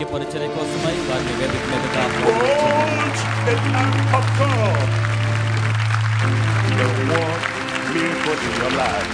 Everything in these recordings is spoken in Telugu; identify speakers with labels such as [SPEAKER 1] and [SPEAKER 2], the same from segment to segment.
[SPEAKER 1] పరిచర్య కోసమై వారిని వేదిక మీదకి
[SPEAKER 2] Behold the Lamb of God. The word being put in your life.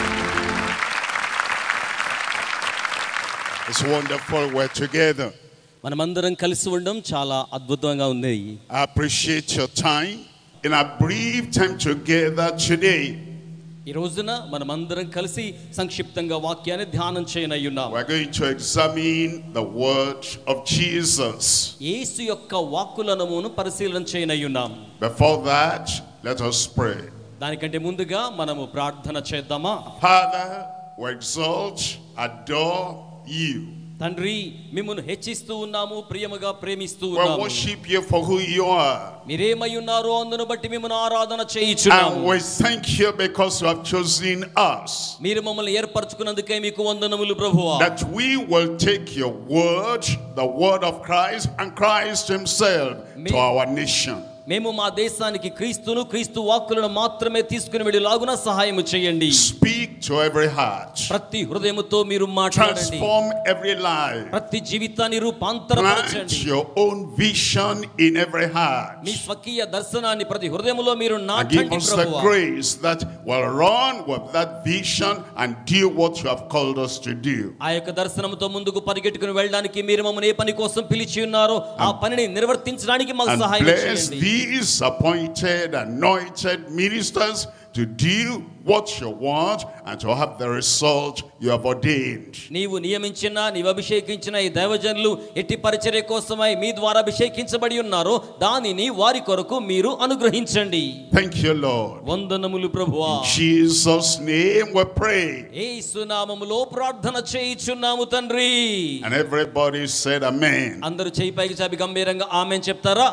[SPEAKER 2] It's wonderful we're together.
[SPEAKER 1] మనమందరం కలిసి ఉండడం చాలా అద్భుతంగా ఉంది.
[SPEAKER 2] I appreciate your time in our brief time together today.
[SPEAKER 1] ఈ రోజున మనమందరం కలిసి సంక్షిప్తంగా వాక్యాన్ని ధ్యానం చేయనయ్యున్నాం.
[SPEAKER 2] We're going to examine the word of Jesus.
[SPEAKER 1] యేసు యొక్క వాక్కులను పరిశీలన చేయనయ్యున్నాం.
[SPEAKER 2] Before that, let us pray.
[SPEAKER 1] దానికంటే ముందుగా మనము ప్రార్థన చేద్దామా?
[SPEAKER 2] Father, we exalt, adore you.
[SPEAKER 1] తండ్రి, మిమ్మును హెచ్చిస్తూ ఉన్నాము, ప్రియముగా ప్రేమిస్తూ
[SPEAKER 2] We
[SPEAKER 1] ఉన్నాము.
[SPEAKER 2] worship you for who you are.
[SPEAKER 1] మీరేమై ఉన్నారో అందును బట్టి మిమ్మును ఆరాధన చేయుచున్నాము.
[SPEAKER 2] And we thank you because you have chosen us.
[SPEAKER 1] మీరు మమ్మల్ని ఏర్పరచుకున్నందుకే మీకు వందనములు ప్రభువా.
[SPEAKER 2] That we will take your word, the word of Christ and Christ himself to our nation.
[SPEAKER 1] మేము మా దేశానికి క్రీస్తును, క్రీస్తు వాక్కులను మాత్రమే తీసుకుని వెళ్ళేలాగున సహాయము చేయండి.
[SPEAKER 2] Speak to every heart.
[SPEAKER 1] ప్రతి హృదయముతో మీరు మాట్లాడండి.
[SPEAKER 2] Transform every life.
[SPEAKER 1] ప్రతి జీవితాన్ని
[SPEAKER 2] Plant
[SPEAKER 1] రూపాంతరపరచండి.
[SPEAKER 2] your own vision in every heart.
[SPEAKER 1] మీ స్వకీయ దర్శనాన్ని ప్రతి హృదయములో మీరు
[SPEAKER 2] And give
[SPEAKER 1] నాటండి
[SPEAKER 2] us the
[SPEAKER 1] ప్రభువా.
[SPEAKER 2] grace that will run with that vision and do what you have called us to do.
[SPEAKER 1] ఆ యొక్క దర్శనంతో ముందుకు పరిగెట్టుకుని వెళ్ళడానికి మీరు మమ్మల్ని ఏ పని కోసం పిలిచి ఉన్నారో ఆ పనిని నిర్వర్తించడానికి మాకు
[SPEAKER 2] And
[SPEAKER 1] సహాయం
[SPEAKER 2] bless
[SPEAKER 1] చేయండి.
[SPEAKER 2] these appointed, anointed ministers to do what you want and to have the result you have ordained.
[SPEAKER 1] నీవు నియమించిన, నీవు అభిషేకించిన ఈ దైవజనులు ఎట్టి పరిచర్య కోసమై మీ ద్వారా అభిషేకించబడి ఉన్నారో దానిని వారి కొరకు మీరు అనుగ్రహించండి.
[SPEAKER 2] Thank you, Lord.
[SPEAKER 1] వందనములు ప్రభువా.
[SPEAKER 2] In Jesus' name we pray.
[SPEAKER 1] యేసు నామములో ప్రార్థన చేయుచున్నాము తండ్రి.
[SPEAKER 2] And everybody said amen.
[SPEAKER 1] అందరూ చేయి పైకి చాపి గంభీరంగా ఆమేన్ చెప్తారా?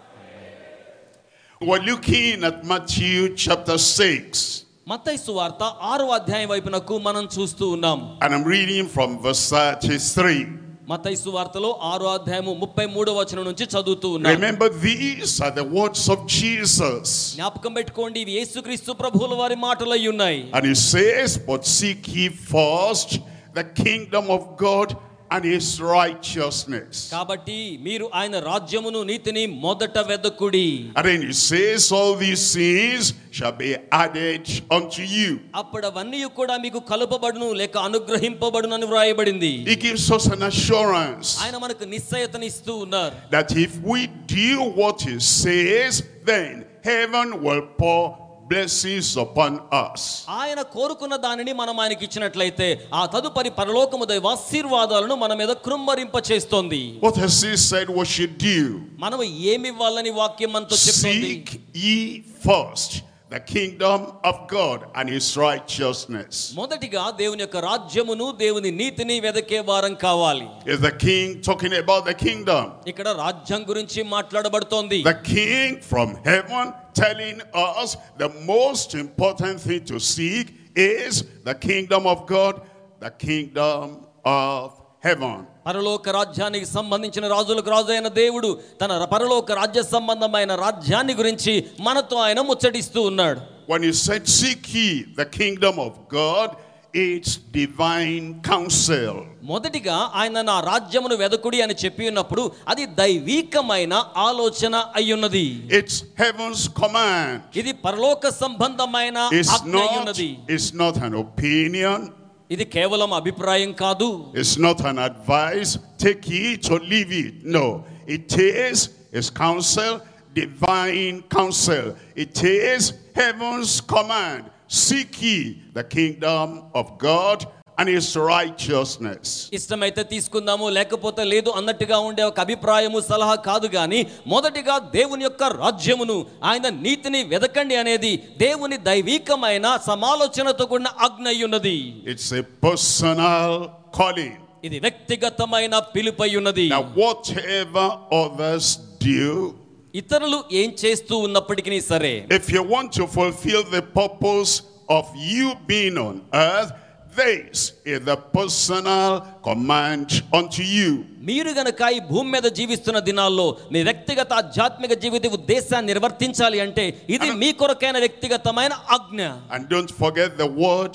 [SPEAKER 2] We're looking at Matthew chapter 6.
[SPEAKER 1] మత్తయి సువార్త 6వ అధ్యాయం వైపునకు మనం చూస్తూ ఉన్నాం.
[SPEAKER 2] And I'm reading from verse 33.
[SPEAKER 1] మత్తయి సువార్తలో 6వ అధ్యాయము 33వ వచనం నుంచి చదువుతూ ఉన్నాం.
[SPEAKER 2] Remember, these are the words of Jesus.
[SPEAKER 1] జ్ఞాపకం పెట్టుకోండి, ఇవి యేసుక్రీస్తు ప్రభువుల వారి మాటలై ఉన్నాయి.
[SPEAKER 2] And he says, but seek ye first the kingdom of God and his righteousness.
[SPEAKER 1] కాబట్టి మీరు ఆయన రాజ్యమును నీతిని మొదట వెదకుడి.
[SPEAKER 2] And then he says, all these things shall be added unto you.
[SPEAKER 1] అప్పుడవన్నీ కూడా మీకు కలుపబడును లేక అనుగ్రహింపబడును అని వ్రాయబడింది.
[SPEAKER 2] He gives us an assurance
[SPEAKER 1] ఆయన మనకు నిశ్చయతనిస్తూ ఉన్నారు.
[SPEAKER 2] that if we do what he says, then heaven will pour blessings upon us.
[SPEAKER 1] ఆయన కోరుకున్న దానిని మనం ఆయనకి ఇచ్చినట్లయితే ఆ తదుపరి పరలోకము దైవ ఆశీర్వాదాలను మన మీద కృమ్మరింప చేస్తోంది.
[SPEAKER 2] What has he said we should do?
[SPEAKER 1] మనం ఏమి ఇవ్వాలని వాక్యం మనతో చెప్తుంది?
[SPEAKER 2] Seek ye first the kingdom of God and his righteousness.
[SPEAKER 1] మొదటిగా దేవుని యొక్క రాజ్యమును, దేవుని నీతిని వెదకే వారం కావాలి.
[SPEAKER 2] Is the king talking about the kingdom?
[SPEAKER 1] ఇక్కడ రాజ్యం గురించి మాట్లాడబడుతోంది.
[SPEAKER 2] The king from heaven telling us the most important thing to seek is the kingdom of God, the kingdom of heaven.
[SPEAKER 1] పరలోక రాజ్యానికి సంబంధించిన రాజులకు రాజు అయిన దేవుడు తన పరలోక రాజ్య సంబంధమైన రాజ్యాన్ని గురించి మనతో ఆయన ముచ్చటిస్తూ ఉన్నాడు.
[SPEAKER 2] When he said seek ye the kingdom of God, it's divine counsel.
[SPEAKER 1] మొదటిగా ఆయన నా రాజ్యమును వెదకుడి అని చెప్పి ఉన్నప్పుడు అది దైవికమైన ఆలోచన అయ్యున్నది.
[SPEAKER 2] It's heaven's command.
[SPEAKER 1] ఇది పరలోక సంబంధమైన ఆజ్ఞ అయ్యున్నది.
[SPEAKER 2] It's not an opinion.
[SPEAKER 1] ఇది కేవలం అభిప్రాయం కాదు.
[SPEAKER 2] It's not an advice, take it or leave it. No, it is his counsel, divine counsel. It is heaven's command. Seek ye the kingdom of God and his righteousness.
[SPEAKER 1] ఇష్టమైతే తీసుకుందాము, లేకపోతే లేదు అన్నట్టుగా ఉండే ఒక అభిప్రాయము, సలహా కాదు గాని మొదటిగా దేవుని యొక్క రాజ్యమును, ఆయన నీతిని వెదకండి అనేది దేవుని దైవికమైన సమాలోచనతో కూడిన ఆజ్ఞ అయ్యున్నది.
[SPEAKER 2] It's a personal calling.
[SPEAKER 1] ఇది వ్యక్తిగతమైన పిలుపై ఉన్నది.
[SPEAKER 2] Now whatever others do,
[SPEAKER 1] ఇతరులు ఏం చేస్తూ ఉన్నప్పటికీ సరే,
[SPEAKER 2] if you want to fulfill the purpose of you being on earth, this is the personal command unto you.
[SPEAKER 1] మీరు గనక ఈ భూమి మీద జీవిస్తున్న దినాల్లో మీ వ్యక్తిగత ఆధ్యాత్మిక జీవిత ఉద్దేశాన్ని నిర్వర్తించాలి అంటే ఇది మీ కొరకైన వ్యక్తిగతమైన ఆజ్ఞ.
[SPEAKER 2] And don't forget the word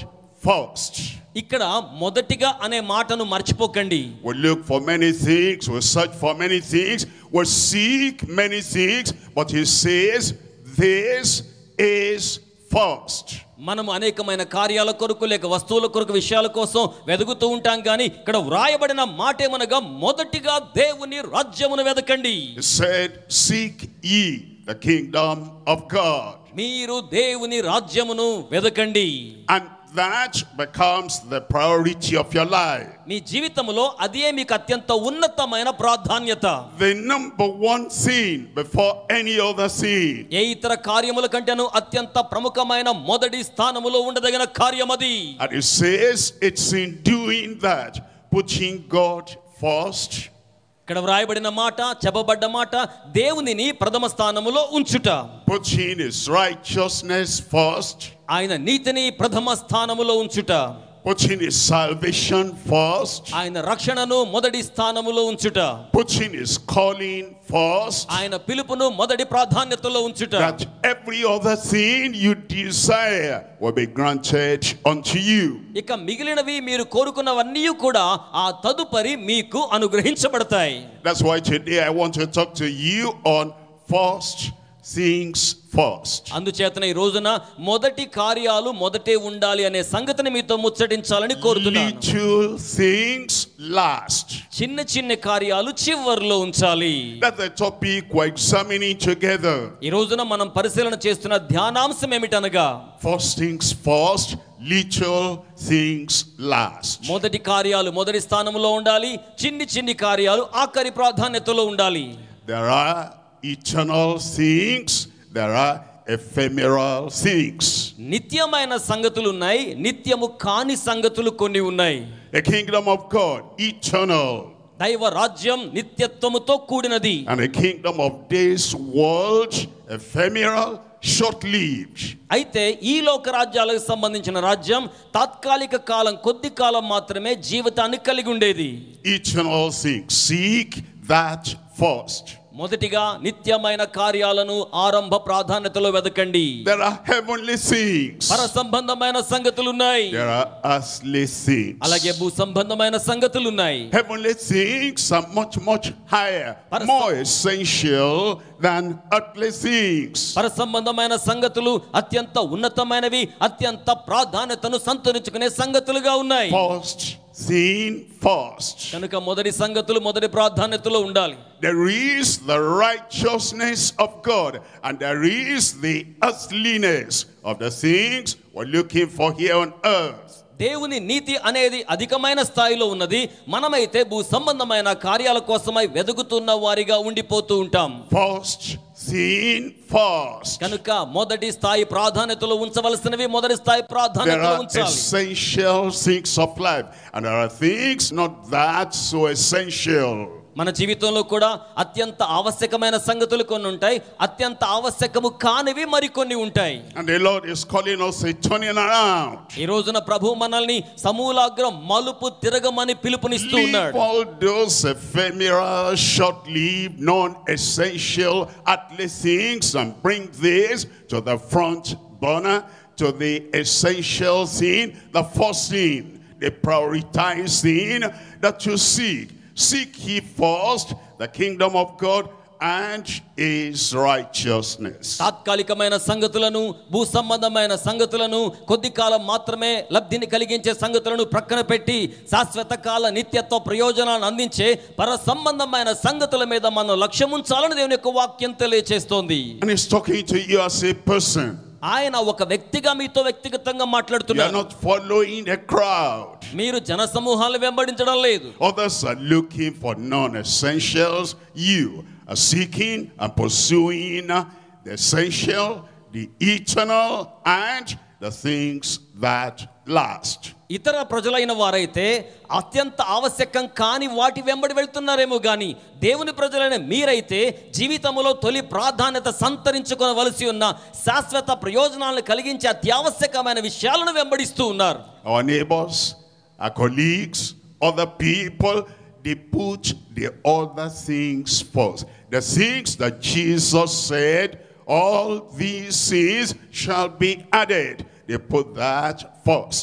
[SPEAKER 2] first.
[SPEAKER 1] ఇక్కడ మొదటిగా అనే మాటను మర్చిపోకండి.
[SPEAKER 2] We look for many things, we search for many things, we seek many things, but he says this is first.
[SPEAKER 1] మనము అనేకమైన కార్యాల కొరకు లేక వస్తువుల కొరకు విషయాల కోసం వెదుగుతూ ఉంటాం కానీ ఇక్కడ వ్రాయబడిన మాట ఏమనగా మొదటిగా దేవుని రాజ్యమును వెదకండి.
[SPEAKER 2] He said, seek ye the kingdom of God.
[SPEAKER 1] మీరు దేవుని రాజ్యమును వెదకండి.
[SPEAKER 2] And that becomes the priority of your life.
[SPEAKER 1] మీ జీవితంలో అదే మీకు అత్యంత ఉన్నతమైన ప్రాధాన్యత.
[SPEAKER 2] The number one sin before any other sin.
[SPEAKER 1] ఏ ఇతర కార్యముల కంటేను అత్యంత ప్రముఖమైన మొదటి స్థానములో ఉండదగిన కార్యమది.
[SPEAKER 2] And it says it's in doing that, putting God first.
[SPEAKER 1] ఇక్కడ వ్రాయబడిన మాట, చెప్పబడ్డ మాట దేవునిని ప్రథమ స్థానములో ఉంచుట.
[SPEAKER 2] Putting his righteousness first.
[SPEAKER 1] ఆయన నీతిని ప్రథమ స్థానములో ఉంచుట.
[SPEAKER 2] Putting his salvation first.
[SPEAKER 1] ఆయన రక్షణను మొదటి స్థానములో ఉంచుట.
[SPEAKER 2] Putting his calling first.
[SPEAKER 1] ఆయన పిలుపును మొదటి ప్రాధాన్యతలో ఉంచుట.
[SPEAKER 2] That every other thing you desire will be granted unto you.
[SPEAKER 1] ఇక మిగిలినవి మీరు కోరుకున్నవన్నీ కూడా ఆ తదుపరి మీకు అనుగ్రహించబడతాయి.
[SPEAKER 2] That's why today I want to talk to you on first things first.
[SPEAKER 1] అందుచేతన ఈ రోజున మొదటి కార్యాలు మొదటే ఉండాలి అనే సంగతిని మీతో ముచ్చటించాలని కోరుతున్నాను.
[SPEAKER 2] Little things last.
[SPEAKER 1] చిన్న చిన్న కార్యాలు చివర్లో ఉంచాలి.
[SPEAKER 2] That's the topic we're examining together.
[SPEAKER 1] ఈ రోజున మనం పరిశీలన చేస్తున్న ధ్యానాంశం ఏమిటనగా
[SPEAKER 2] First things first, little things last.
[SPEAKER 1] మొదటి కార్యాలు మొదటి స్థానంలో ఉండాలి, చిన్ని చిన్ని కార్యాలు ఆఖరి ప్రాధాన్యతలో ఉండాలి.
[SPEAKER 2] There are eternal things, there are ephemeral things.
[SPEAKER 1] నిత్యమైన సంగతులు ఉన్నాయి, నిత్యము కాని సంగతులు కొన్ని ఉన్నాయి.
[SPEAKER 2] The kingdom of God, eternal.
[SPEAKER 1] దైవ రాజ్యం నిత్యత్వముతో కూడినది.
[SPEAKER 2] And the kingdom of this world, ephemeral, short-lived.
[SPEAKER 1] అయితే ఈ లోక రాజ్యాలకు సంబంధించిన రాజ్యం తాత్కాలిక కాలం, కొద్ది కాలం మాత్రమే జీవితాన్ని కలిగి ఉండేది.
[SPEAKER 2] Eternal things, seek that first.
[SPEAKER 1] మొదటిగా నిత్యమైన కార్యాలను ఆరంభ ప్రాధాన్యతలో వెదకండి.
[SPEAKER 2] There are heavenly things.
[SPEAKER 1] పర సంబంధమైన సంగతులు ఉన్నాయి.
[SPEAKER 2] There are earthly things.
[SPEAKER 1] అలాగే భూ సంబంధమైన సంగతులు ఉన్నాయి.
[SPEAKER 2] Heavenly things are much, much higher, more essential than earthly things.
[SPEAKER 1] పర సంబంధమైన సంగతులు అత్యంత ఉన్నతమైనవి, అత్యంత ప్రాధాన్యతను సంతరించుకునే సంగతులుగా ఉన్నాయి.
[SPEAKER 2] First thing first.
[SPEAKER 1] కనుక మొదటి సంగతులు మొదటి ప్రాధాన్యతలో ఉండాలి.
[SPEAKER 2] There is the righteousness of God, and there is the earthliness of the things we're looking for here on earth.
[SPEAKER 1] దేవుని నీతి అనేది అధికమైన స్థాయిలో ఉన్నది. మనమైతే భూ సంబంధమైన కార్యాల కోసమై వెదుగుతున్న వారిగా ఉండిపోతూ ఉంటాం.
[SPEAKER 2] First thing first.
[SPEAKER 1] కనుక మొదటి స్థాయి ప్రాధాన్యతలో ఉంచవలసినవి మొదటి స్థాయి
[SPEAKER 2] There
[SPEAKER 1] ప్రాధాన్యతలో
[SPEAKER 2] are
[SPEAKER 1] ఉంచాలి.
[SPEAKER 2] essential things of life, and there are things not that so essential.
[SPEAKER 1] మన జీవితంలో కూడా అత్యంత ఆవశ్యకమైన సంగతులు కొన్ని ఉంటాయి, అత్యంత ఆవశ్యకము కానివి మరికొన్ని ఉంటాయి.
[SPEAKER 2] And the Lord is calling us a turning around.
[SPEAKER 1] ఈ రోజున ప్రభు మనల్ని సమూలాగ్రం మలుపు తిరగమని పిలుపునిస్తూ
[SPEAKER 2] Leave
[SPEAKER 1] ఉన్నాడు.
[SPEAKER 2] all those ephemeral, short-lived, non-essential, earthly things and bring this to the front burner, to the essential thing, the first thing, the prioritized thing that you seek. Seek ye first the kingdom of God and his righteousness.
[SPEAKER 1] తాత్కాలికమైన సంగతులను, భూ సంబంధమైన సంగతులను, కొద్ది కాలం మాత్రమే లబ్ధిని కలిగించే సంగతులను ప్రక్కన పెట్టి శాశ్వత కాల నిత్యత్వ ప్రయోజనాలను అందించే పర సంబంధమైన సంగతుల మీద మనం లక్ష్యం ఉంచాలని దేవుని యొక్క వాక్యం తెలియజేస్తోంది.
[SPEAKER 2] And he's talking to you as a person.
[SPEAKER 1] ఆయన ఒక వ్యక్తిగా మీతో వ్యక్తిగతంగా
[SPEAKER 2] You are
[SPEAKER 1] మాట్లాడుతున్నారు.
[SPEAKER 2] not following a crowd.
[SPEAKER 1] మీరు జన సమూహాలు వెంబడించడం లేదు.
[SPEAKER 2] Others are looking for non-essentials. You are seeking and pursuing the essential, the eternal, and the things that last.
[SPEAKER 1] ఇతర ప్రజలైన వారైతే అత్యంత ఆవశ్యకం కాని వాటి వెంబడి వెళ్తున్నారేమో గాని దేవుని ప్రజలైన మీరైతే జీవితంలో తొలి ప్రాధాన్యత సంతరించుకోవలసి ఉన్న శాశ్వత ప్రయోజనాలను కలిగించే అత్యావశ్యకమైన విషయాలను వెంబడిస్తూ ఉన్నారు.
[SPEAKER 2] Our neighbors, our colleagues, other people, they put the other things first. The things that Jesus said, all these things shall be added. They put that first.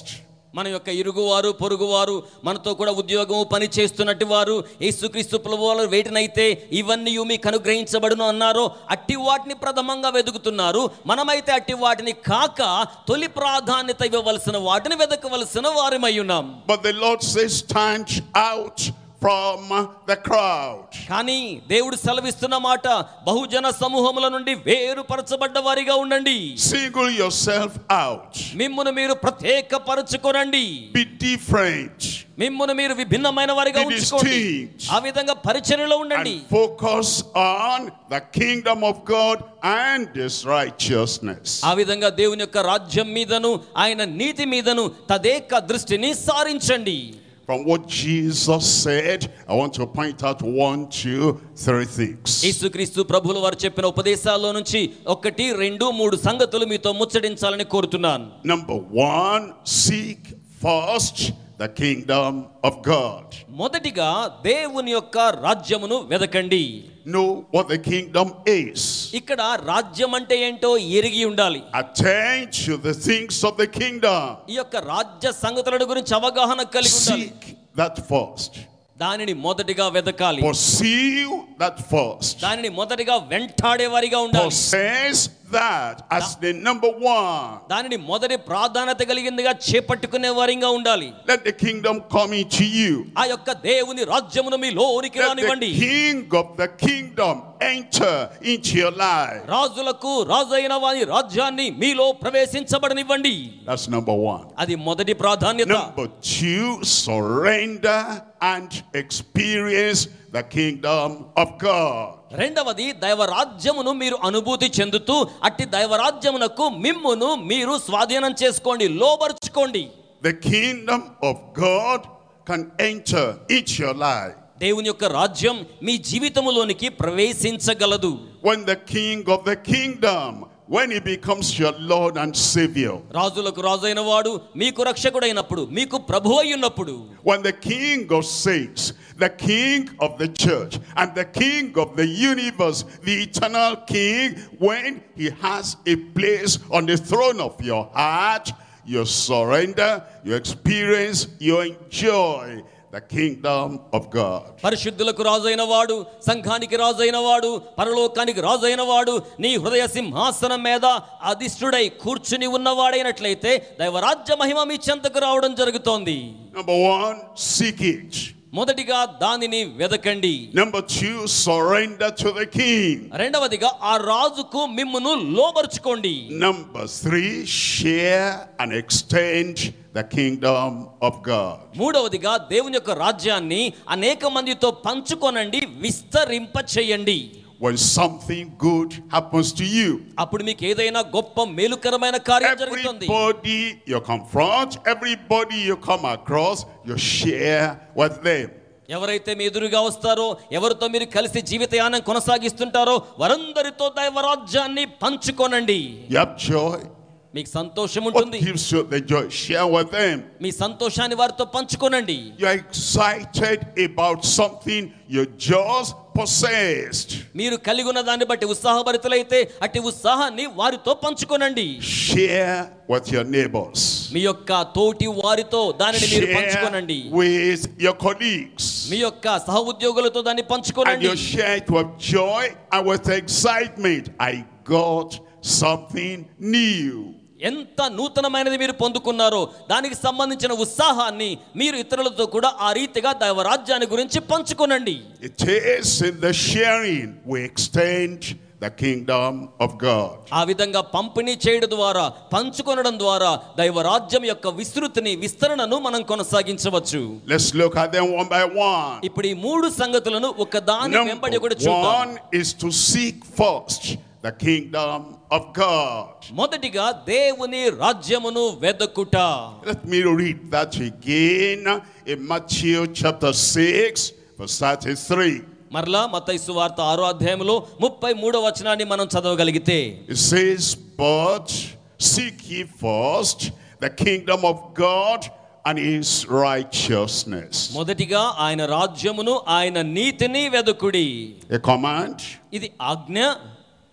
[SPEAKER 1] మన యొక్క ఇరుగువారు పొరుగువారు మనతో కూడా ఉద్యోగము పని చేస్తున్నట్టు వారు యేసుక్రీస్తు ప్రభువారు వేటినైతే ఇవన్నీ మీకు అనుగ్రహించబడును అన్నారో అట్టి వాటిని ప్రథమంగా వెతుకుతున్నారు. మనమైతే అట్టి వాటిని కాక తొలి ప్రాధాన్యత ఇవ్వవలసిన వాటిని వెతకవలసిన వారిమై ఉన్నాం.
[SPEAKER 2] But the Lord says, stand out from the crowd.
[SPEAKER 1] కానీ దేవుడు సెలవిస్తున్న మాట, బహుజన సమూహముల నుండి వేరుపరచబడ్డ వారిగా ఉండండి.
[SPEAKER 2] Single yourself out.
[SPEAKER 1] మిమ్మును మీరు ప్రత్యేకపరచుకోనండి.
[SPEAKER 2] Be different.
[SPEAKER 1] మిమ్మును మీరు విభిన్నమైన వారిగా ఉంచుకోండి. ఆ విధంగా పరిచర్యలో ఉండండి.
[SPEAKER 2] And focus on the kingdom of God and His righteousness.
[SPEAKER 1] ఆ విధంగా దేవుని యొక్క రాజ్యం మీదను ఆయన నీతి మీదను తదేక దృష్టిని సారించండి.
[SPEAKER 2] From what Jesus said, I want to point out 1, 2, 3 things.
[SPEAKER 1] యేసుక్రీస్తు ప్రభువుల వారు చెప్పిన ఉపదేశాల్లో నుంచి 1, 2, 3 సంగతులు మీతో ముచ్చటించాలని కోరుతున్నాను.
[SPEAKER 2] Number 1, seek first the kingdom of God.
[SPEAKER 1] మొదటిగా దేవుని యొక్క రాజ్యమును వెదకండి.
[SPEAKER 2] Know what the kingdom is.
[SPEAKER 1] ఇక్కడ రాజ్యం అంటే ఏంటో ఎరిగి ఉండాలి.
[SPEAKER 2] Attend to the things of the kingdom.
[SPEAKER 1] ఈ యొక్క రాజ్య సంగతుల గురించి అవగాహన కలిగి ఉండాలి.
[SPEAKER 2] Seek that first.
[SPEAKER 1] దానిని మొదటిగా వెదకాలి.
[SPEAKER 2] Pursue that first.
[SPEAKER 1] దానిని మొదటిగా వెంటాడే వారిగా ఉండాలి.
[SPEAKER 2] Possess that as the number 1.
[SPEAKER 1] దానిని మొదటి ప్రాధాన్యత కలిగిందిగా చేపట్టుకునే వారిగా ఉండాలి.
[SPEAKER 2] Let the kingdom come into you.
[SPEAKER 1] ఆ యొక్క దేవుని రాజ్యమును మీలోనికి
[SPEAKER 2] Let
[SPEAKER 1] రానివ్వండి.
[SPEAKER 2] the king of the kingdom enter into your life.
[SPEAKER 1] రాజులకు రాజైన వారి రాజ్యాన్ని మీలో ప్రవేశించబడనివ్వండి.
[SPEAKER 2] That's number 1.
[SPEAKER 1] అది మొదటి ప్రాధాన్యత.
[SPEAKER 2] Number 2, surrender and experience the kingdom of God.
[SPEAKER 1] రెండవది దైవరాజ్యమును మీరు అనుభూతి చెందుతూ అట్టి దైవరాజ్యమునకు మిమ్మును మీరు స్వాధీనం చేసుకోండి, లోబర్చుకోండి.
[SPEAKER 2] The kingdom of God can enter into your life.
[SPEAKER 1] దేవుని యొక్క రాజ్యం మీ జీవితములోనికి ప్రవేశించగలదు.
[SPEAKER 2] When the king of the kingdom, when he becomes your Lord and Savior.
[SPEAKER 1] రాజులకు రాజైన వాడు మీకు రక్షకుడైనప్పుడు, మీకు ప్రభువు అయ్యున్నప్పుడు.
[SPEAKER 2] When the king of saints, the king of the church and the king of the universe, the eternal king, when he has a place on the throne of your heart, you surrender, you experience, you enjoy the kingdom of God.
[SPEAKER 1] పరిశుద్ధులకు రాజైన వాడు, సంఘానికి రాజైన వాడు, పరలోకానికి రాజైన వాడు నీ హృదయ సింహాసనం మీద అధిష్ఠుడై కూర్చుని ఉన్నవాడైనట్లయితే దైవరాజ్య మహిమ మీ చెంతకు రావడం జరుగుతోంది.
[SPEAKER 2] Number 1, seek it.
[SPEAKER 1] మొదటిగా దానిని వెదకండి.
[SPEAKER 2] Number 2, surrender to the king.
[SPEAKER 1] రెండవదిగా ఆ రాజుకు మిమ్మును లోబర్చుకోండి.
[SPEAKER 2] Number 3, share and extend the kingdom of God.
[SPEAKER 1] మూడవదిగా దేవుని యొక్క రాజ్యాన్ని అనేక మందితో పంచుకొనండి, విస్తరింప చేయండి.
[SPEAKER 2] When something good happens to you,
[SPEAKER 1] అప్పుడు మీకు ఏదైనా గొప్ప మేలుకరమైన కార్యం జరుగుతుంది.
[SPEAKER 2] everybody you confront, everybody you come across, you share with them.
[SPEAKER 1] ఎవరైతే మీ ఎదురుగా వస్తారో, ఎవరితో మీరు కలిసి జీవితయానం కొనసాగిస్తుంటారో వారందరితో దైవరాజ్యాన్ని పంచుకోనండి.
[SPEAKER 2] You have joy.
[SPEAKER 1] మీకు సంతోషం
[SPEAKER 2] What
[SPEAKER 1] ఉంటుంది.
[SPEAKER 2] gives you the joy? Share with them.
[SPEAKER 1] మీ సంతోషాన్ని వారితో పంచుకోనండి.
[SPEAKER 2] You are excited about something you just possessed.
[SPEAKER 1] మీరు కలిగి ఉన్న దాన్ని బట్టి ఉత్సాహభరితులైతే అట్టి ఉత్సాహాన్ని వారితో పంచుకోనండి.
[SPEAKER 2] Share with your neighbors.
[SPEAKER 1] మీ యొక్క తోటి వారితో దానిని మీరు పంచుకోనండి.
[SPEAKER 2] Share with your colleagues.
[SPEAKER 1] మీ యొక్క సహ ఉద్యోగులతో దాన్ని
[SPEAKER 2] And
[SPEAKER 1] పంచుకోనండి.
[SPEAKER 2] you share it with joy and with excitement. I got something new.
[SPEAKER 1] ఎంత నూతనమైనది మీరు పొందుకున్నారో దానికి సంబంధించిన ఉత్సాహాన్ని మీరు ఇతరులతో కూడా ఆ రీతిగా దైవరాజ్యాన్ని గురించి పంచుకోనండి.
[SPEAKER 2] It is in the sharing we extend the kingdom of God.
[SPEAKER 1] ఆ విధంగా పంపిణీ చేయడం ద్వారా, పంచుకొనడం ద్వారా దైవరాజ్యం యొక్క విస్తరణను మనం కొనసాగించవచ్చు.
[SPEAKER 2] Let's look at them one by one.
[SPEAKER 1] ఇప్పుడు ఈ మూడు సంగతులను ఒక దాని వెంబడి కూడా
[SPEAKER 2] Number
[SPEAKER 1] చూద్దాం.
[SPEAKER 2] 1 is to seek first the kingdom of God.
[SPEAKER 1] మొదటిగా దేవుని రాజ్యమును వెదకుట.
[SPEAKER 2] Let me read that again in Matthew chapter 6 verse 33.
[SPEAKER 1] మరలా మత్తయి సువార్త 6వ అధ్యాయములో 33వ వచనాన్ని మనం చదవగలిగితే
[SPEAKER 2] It says, but seek ye first the kingdom of God and his righteousness.
[SPEAKER 1] మొదటిగా ఆయన రాజ్యమును ఆయన నీతిని వెదకుడి.
[SPEAKER 2] A command,
[SPEAKER 1] ఇది ఆజ్ఞ,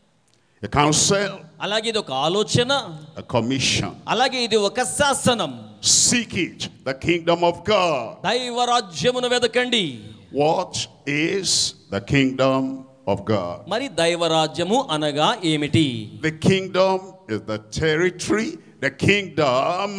[SPEAKER 2] a counsel,
[SPEAKER 1] అలాగే ఇది ఒక ఆలోచన,
[SPEAKER 2] a commission.
[SPEAKER 1] అలాగే ఇది ఒక శాసనం.
[SPEAKER 2] Seek it, the kingdom of God.
[SPEAKER 1] దైవ రాజ్యమును వెదకండి.
[SPEAKER 2] What is the kingdom of God?
[SPEAKER 1] మరి దైవ రాజ్యము అనగా ఏమిటి?
[SPEAKER 2] The kingdom is the territory. The kingdom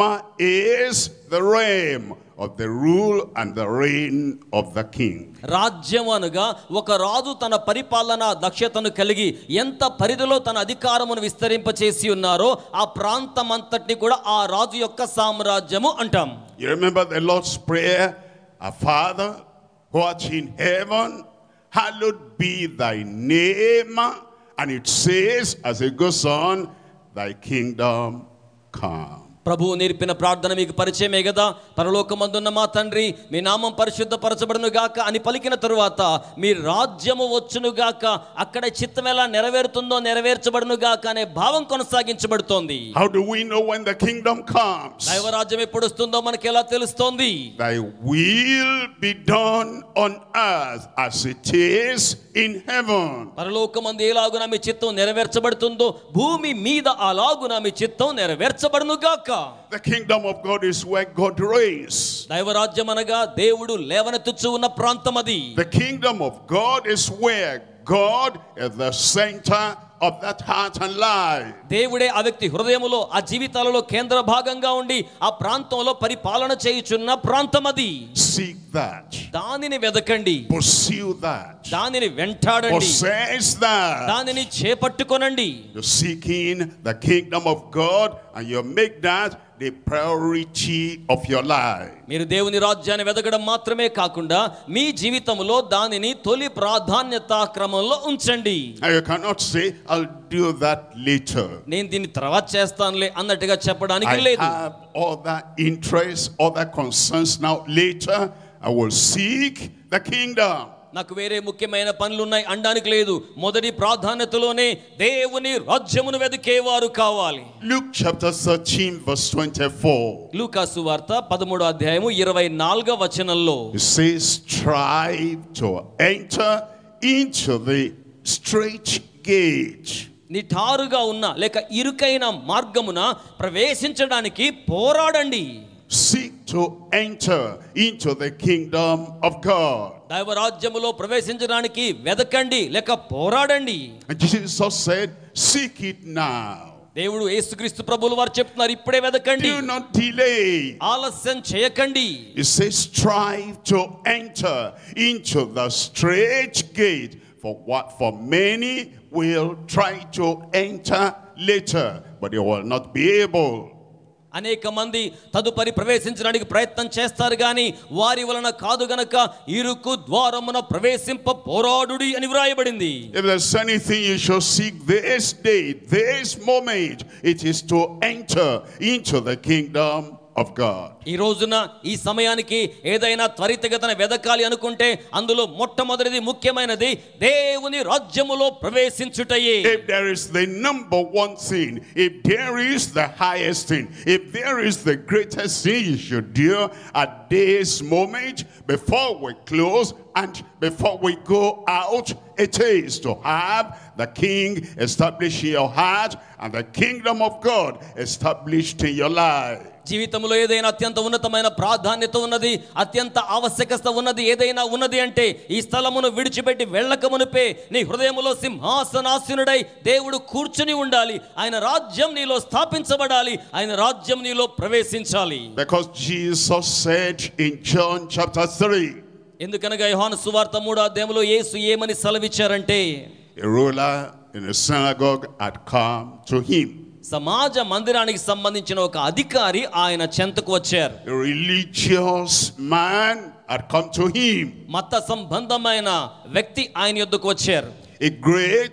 [SPEAKER 2] is the realm of the rule and the reign of the king.
[SPEAKER 1] రాజ్యం అనగా ఒక రాజు తన పరిపాలన దక్షతను కలిగి ఎంత పరిధిలో తన అధికారమును విస్తరింపచేసి ఉన్నారో ఆ ప్రాంతం అంతటిని కూడా ఆ రాజు యొక్క సామ్రాజ్యము అంటాం.
[SPEAKER 2] You remember the Lord's prayer, our Father who art in heaven, hallowed be thy name. And it says as it goes on, thy kingdom come.
[SPEAKER 1] ప్రభువు నేర్పిన ప్రార్థన మీకు పరిచయమే కదా. పరలోకమందున్న మా తండ్రి, మీ నామం పరిశుద్ధపరచబడును గాక అని పలికిన తరువాత మీ రాజ్యము వచ్చును గాక, అక్కడ చిత్తం ఎలా నెరవేరుతుందో నెరవేర్చబడును గాక అనే భావం కొనసాగించబడుతోంది.
[SPEAKER 2] How do we know when the kingdom comes?
[SPEAKER 1] దైవరాజ్యం ఎప్పుడు వస్తుందో మనకి ఎలా తెలుస్తోంది?
[SPEAKER 2] Thy will be done on earth as it is in heaven.
[SPEAKER 1] పరలోకమందు ఎలాగున మీ చిత్తం నెరవేర్చబడుతుందో భూమి మీద అలాగున మీ చిత్తం నెరవేర్చబడును గాక.
[SPEAKER 2] The kingdom of God is where God reigns.
[SPEAKER 1] దైవరాజ్యం అనగా దేవుడు లేవనెత్తుచు ఉన్న ప్రాంతం అది.
[SPEAKER 2] The kingdom of God is where God is the center of that heart and life.
[SPEAKER 1] దేవుడే ఆ వ్యక్తి హృదయములో ఆ జీవితాలలో కేంద్ర భాగంగా ఉండి ఆ ప్రాంతంలో పరిపాలన చేయుచున్న ప్రాంతం అది.
[SPEAKER 2] Seek that.
[SPEAKER 1] దానిని వెదకండి.
[SPEAKER 2] Pursue that.
[SPEAKER 1] దానిని వెంటాడండి.
[SPEAKER 2] Possess that.
[SPEAKER 1] దానిని చేపట్టుకొనండి.
[SPEAKER 2] You're seeking the kingdom of God and you make that the priority of your life.
[SPEAKER 1] మీరు దేవుని రాజ్యాన్ని వెదకడం మాత్రమే కాకుండా మీ జీవితంలో దానిని తొలి ప్రాధాన్యత క్రమంలో ఉంచండి.
[SPEAKER 2] And you cannot say, I'll do that later.
[SPEAKER 1] నేను దీన్ని తర్వాత చేస్తానులే అన్నట్టుగా చెప్పడానికి
[SPEAKER 2] I
[SPEAKER 1] లేదు.
[SPEAKER 2] have other interests, other concerns now. Later, I will seek the kingdom.
[SPEAKER 1] నాకు వేరే ముఖ్యమైన పనులు ఉన్నాయి అనడానికి లేదు. మొదటి ప్రాధాన్యతలోనే దేవుని రాజ్యమును వెదికేవారు కావాలి.
[SPEAKER 2] Luke chapter 13 verse 24.
[SPEAKER 1] లూకా సువార్త 13వ అధ్యాయము 24వ వచనంలో
[SPEAKER 2] It says, strive to enter into the straight gate.
[SPEAKER 1] నిఠారుగా ఉన్న లేక ఇరుకైన మార్గమున ప్రవేశించడానికి పోరాడండి.
[SPEAKER 2] Seek to enter into the kingdom of God.
[SPEAKER 1] దైవ రాజ్యములో ప్రవేశించడానికి వెదకండి లేక పోరాడండి.
[SPEAKER 2] And Jesus said, seek it now.
[SPEAKER 1] దేవుడు యేసుక్రీస్తు ప్రభువుల వారు చెప్తున్నారు, ఇప్పుడే వెదకండి,
[SPEAKER 2] Do not delay.
[SPEAKER 1] ఆలస్యం చేయకండి.
[SPEAKER 2] It says, strive to enter into the straight gate. For many will try to enter later, but they will not be able.
[SPEAKER 1] అనేక మంది తదుపరి ప్రవేశించడానికి ప్రయత్నం చేస్తారు గాని వారి వలన కాదు గనక ఇరుకు ద్వారమున ప్రవేశింప పోరాడుడి అని వ్రాయబడింది.
[SPEAKER 2] If there's anything you should seek this day, this moment, it is to enter into the kingdom of God.
[SPEAKER 1] ఈ రోజున ఈ సమయానికి ఏదైనా త్వరితగతిన వెదకాలి అనుకుంటే అందులో మొట్టమొదటిది ముఖ్యమైనది దేవుని రాజ్యములో ప్రవేశించుటయే.
[SPEAKER 2] If there is the number one thing, if there is the highest thing, if there is the greatest thing you should do at this moment before we close and before we go out, it is to have the king established in your heart and the kingdom of God established in your life.
[SPEAKER 1] జీవితంలో ఏదైనా అత్యంత ఉన్నతమైన ప్రాధాన్యత ఉన్నది, అత్యంత ఆవశ్యకత ఉన్నది ఏదైనా ఉన్నది అంటే ఈ స్థలమును విడిచిపెట్టి వెళ్ళక మునుపే నీ హృదయములో సింహాసనాసీనుడై దేవుడు కూర్చుని ఉండాలి. ఆయన రాజ్యం నీలో స్థాపించబడాలి. ఆయన రాజ్యం నీలో ప్రవేశించాలి.
[SPEAKER 2] Because Jesus said in John chapter 3,
[SPEAKER 1] ఎందుకనగా యోహాను సువార్త 3వ అధ్యాయంలో యేసు ఏమని సెలవిచ్చారంటే,
[SPEAKER 2] a ruler in a synagogue had come to him.
[SPEAKER 1] సమాజ మందిరానికి సంబంధించిన ఒక అధికారి ఆయన చెంతకు వచ్చారు.
[SPEAKER 2] A religious man had come to him.
[SPEAKER 1] మత సంబంధమైన వ్యక్తి ఆయన యొద్దకు వచ్చారు.
[SPEAKER 2] A great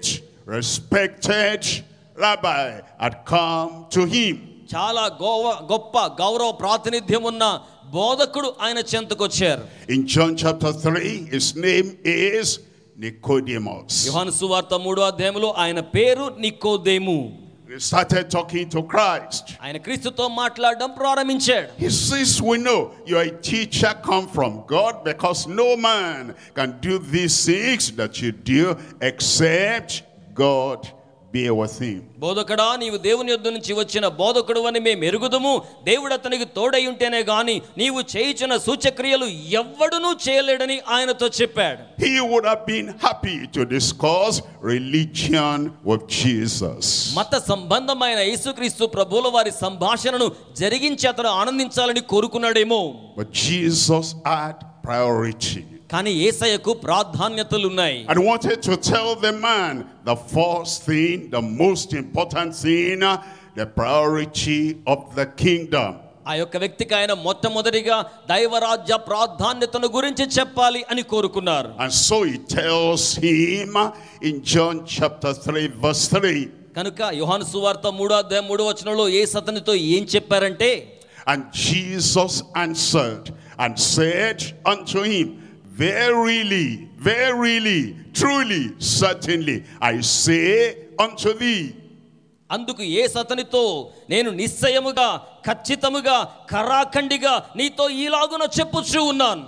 [SPEAKER 2] respected rabbi had come to him.
[SPEAKER 1] చాలా గొప్ప గౌరవ ప్రాతినిధ్యం ఉన్న బోధకుడు ఆయన చెంతకు వచ్చారు.
[SPEAKER 2] In John chapter 3, his name is Nicodemus.
[SPEAKER 1] యోహాను సువార్త 3వ అధ్యాయంలో ఆయన పేరు నికోదేము.
[SPEAKER 2] He started talking to Christ.
[SPEAKER 1] ఆయన క్రీస్తుతో మాట్లాడడం ప్రారంభించాడు.
[SPEAKER 2] He says, we know you are a teacher come from God, because no man can do these things that you do except God bear with him.
[SPEAKER 1] బోధకుడా నీవు దేవుని యొద్ద నుంచి వచ్చిన బోధకుడు అని మేము ఎరుగుదుము, దేవుడు అతనికి తోడై ఉంటేనే గాని నీవు చేయుచున్న సూచక్రియలు ఎవ్వడునూ చేయలేడని ఆయనతో చెప్పాడు.
[SPEAKER 2] He would have been happy to discuss religion with Jesus.
[SPEAKER 1] మత సంబంధమైన యేసుక్రీస్తు ప్రభువుల వారి సంభాషణను జరిగించి అతను ఆనందించాలని కోరుకున్నాడేమో.
[SPEAKER 2] But Jesus had priority.
[SPEAKER 1] కానీ యేసయ్యకు ప్రాధాన్యతలు ఉన్నాయి.
[SPEAKER 2] And wanted to tell the man the first thing, the most important thing, the priority of the kingdom.
[SPEAKER 1] ఆ యొక్క వ్యక్తికి ఆయన మొట్టమొదటిగా దైవరాజ్య ప్రాధాన్యతను గురించి చెప్పాలి అని కోరుకున్నారు.
[SPEAKER 2] And so he tells him in John chapter 3 verse 3.
[SPEAKER 1] కనుక యోహాను సువార్త 3:3 యేసు అతనితో ఏం చెప్పారంటే,
[SPEAKER 2] And Jesus answered and said unto him, Verily, verily, truly, certainly, I say unto thee.
[SPEAKER 1] అందుకు యేసు అతనితో, నేను నిశ్చయముగా ఖచ్చితముగా ఖరాఖండిగా నీతో ఈలాగున చెప్పుచూ ఉన్నాను.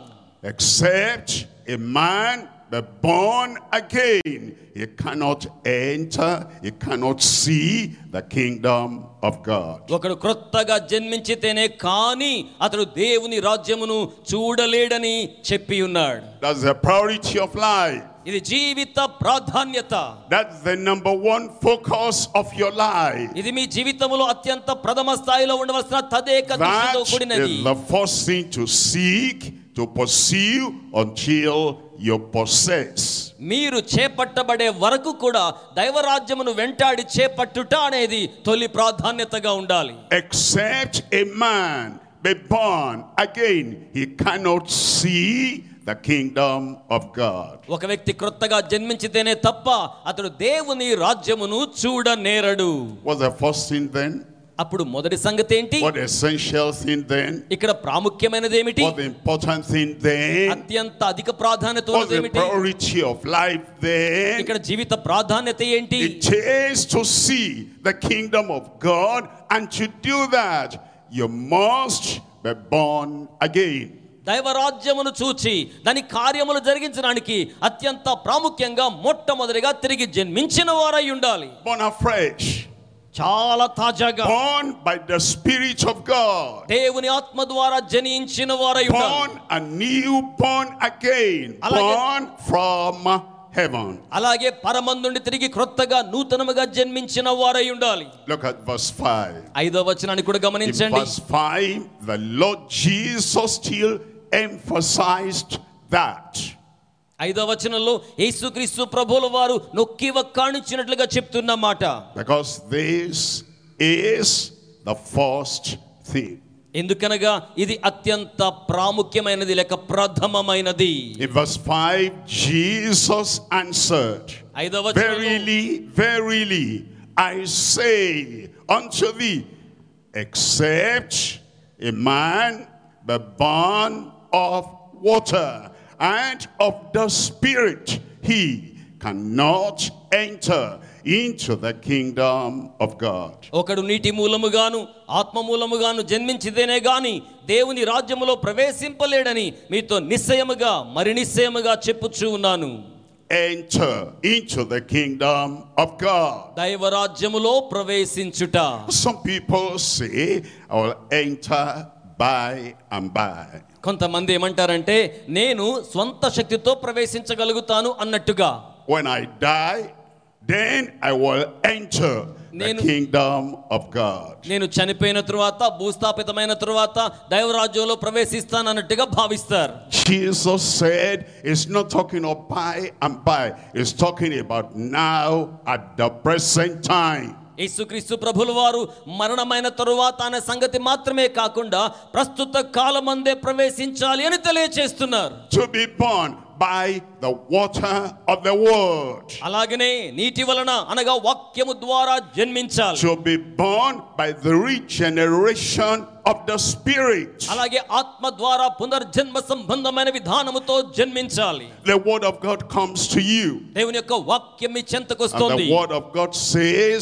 [SPEAKER 2] Except a man be born again, he cannot enter, he cannot see the kingdom of God.
[SPEAKER 1] ఒకడు క్రొత్తగా జన్మించితేనే కానీ అతడు దేవుని రాజ్యమును చూడలేడని చెప్పి ఉన్నాడు.
[SPEAKER 2] That's the priority of life.
[SPEAKER 1] ఇది జీవిత ప్రాధాన్యత.
[SPEAKER 2] That's the number one focus of your life.
[SPEAKER 1] ఇది మీ జీవితంలో అత్యంత ప్రథమ స్థాయిలో ఉండవలసిన తదేక దృష్టితో
[SPEAKER 2] That
[SPEAKER 1] కూడినది.
[SPEAKER 2] is the first thing to seek, to pursue until you possess.
[SPEAKER 1] మీరు చేపట్టబడే వరకు కూడా దైవరాజ్యమును వెంటాడి చేపట్టుట అనేది తొలి ప్రాధాన్యతగా ఉండాలి.
[SPEAKER 2] Except a man be born again, he cannot see the kingdom of God.
[SPEAKER 1] ఒక వ్యక్తి క్రొత్తగా జన్మించితేనే తప్ప అతడు దేవుని రాజ్యమును చూడనేరడు.
[SPEAKER 2] What's the first thing then?
[SPEAKER 1] అప్పుడు మొదటి సంగతి ఏంటి?
[SPEAKER 2] What the essential thing then?
[SPEAKER 1] ఇక్కడ ప్రాముఖ్యమైనది ఏమిటి?
[SPEAKER 2] What the important thing then?
[SPEAKER 1] అత్యంత అధిక ప్రాధాన్యత
[SPEAKER 2] What's
[SPEAKER 1] ఉన్నది
[SPEAKER 2] the
[SPEAKER 1] ఏమిటి?
[SPEAKER 2] priority of life then?
[SPEAKER 1] ఇక్కడ జీవిత ప్రాధాన్యత ఏంటి?
[SPEAKER 2] It is to see the kingdom of God, and to do that you must be born again.
[SPEAKER 1] దైవరాజ్యమును చూచి దాని కార్యములు జరిగించడానికి అత్యంత ప్రాముఖ్యంగా మొట్టమొదటిగా తిరిగి జన్మించిన వారై ఉండాలి.
[SPEAKER 2] Born afresh.
[SPEAKER 1] చాలా తాజాగా.
[SPEAKER 2] Born by the Spirit of God.
[SPEAKER 1] దేవుని ఆత్మ ద్వారా జనించిన వారై ఉండాలి.
[SPEAKER 2] Born anew, born again. Born from heaven.
[SPEAKER 1] అలాగే పరమందు నుండి తిరిగి క్రొత్తగా నూతనముగా జన్మించిన వారై ఉండాలి.
[SPEAKER 2] Look at verse 5.
[SPEAKER 1] 5వ వచనాన్ని కూడా
[SPEAKER 2] In
[SPEAKER 1] గమనించండి.
[SPEAKER 2] verse 5, the Lord Jesus still emphasized that.
[SPEAKER 1] 5వ వచనంలో యేసుక్రీస్తు ప్రభువుల వారు నొక్కి వక్కాణించినట్లుగా చెప్తున్న మాట.
[SPEAKER 2] Because this is the first thing.
[SPEAKER 1] ఎందుకనగా ఇది అత్యంత ప్రాముఖ్యమైనది లేక ప్రథమమైనది.
[SPEAKER 2] In verse 5, Jesus answered,
[SPEAKER 1] 5వ వచనంలో,
[SPEAKER 2] Verily, verily, I say unto thee, except a man be born of water and of the Spirit, he cannot enter into the kingdom of God.
[SPEAKER 1] ఒకడు నీటి మూలముగాను ఆత్మ మూలముగాను జన్మించితేనే గాని దేవుని రాజ్యములో ప్రవేశింపలేడని మీతో నిశ్చయముగా మరి నిశ్చయముగా చెప్పుచూ ఉన్నాను.
[SPEAKER 2] Enter into the kingdom of God.
[SPEAKER 1] దైవరాజ్యములో ప్రవేశించుట.
[SPEAKER 2] Some people say, I will enter by and by.
[SPEAKER 1] కొంతమంది ఏమంటారంటే నేను స్వంత శక్తితో ప్రవేశించగలుగుతాను అన్నట్టుగా.
[SPEAKER 2] When I die, then I will enter the kingdom of God.
[SPEAKER 1] నేను చనిపోయిన తరువాత భూస్థాపితమైన తరువాత దైవరాజ్యంలో ప్రవేశిస్తాను అన్నట్టుగా భావిస్తారు.
[SPEAKER 2] Jesus said it's not talking of by and by. It's talking about now at the present time.
[SPEAKER 1] యేసుక్రీస్తు ప్రభుల వారు మరణమైన తరువాత అనే సంగతి మాత్రమే కాకుండా ప్రస్తుత కాలమందే ప్రవేశించాలి అని తెలియజేస్తున్నారు.
[SPEAKER 2] To be born by the water of the word.
[SPEAKER 1] అలాగనే నీటి వలన అనగా వాక్యము ద్వారా జన్మించాలి.
[SPEAKER 2] To be born by the regeneration of the Spirit.
[SPEAKER 1] అలాగే ఆత్మ ద్వారా పునర్జన్మ సంబంధమైన విధానముతో జన్మించాలి.
[SPEAKER 2] The word of God comes to you.
[SPEAKER 1] దేవుని యొక్క వాక్యం మీ చెంతకు
[SPEAKER 2] And
[SPEAKER 1] వస్తుంది.
[SPEAKER 2] the word of God says,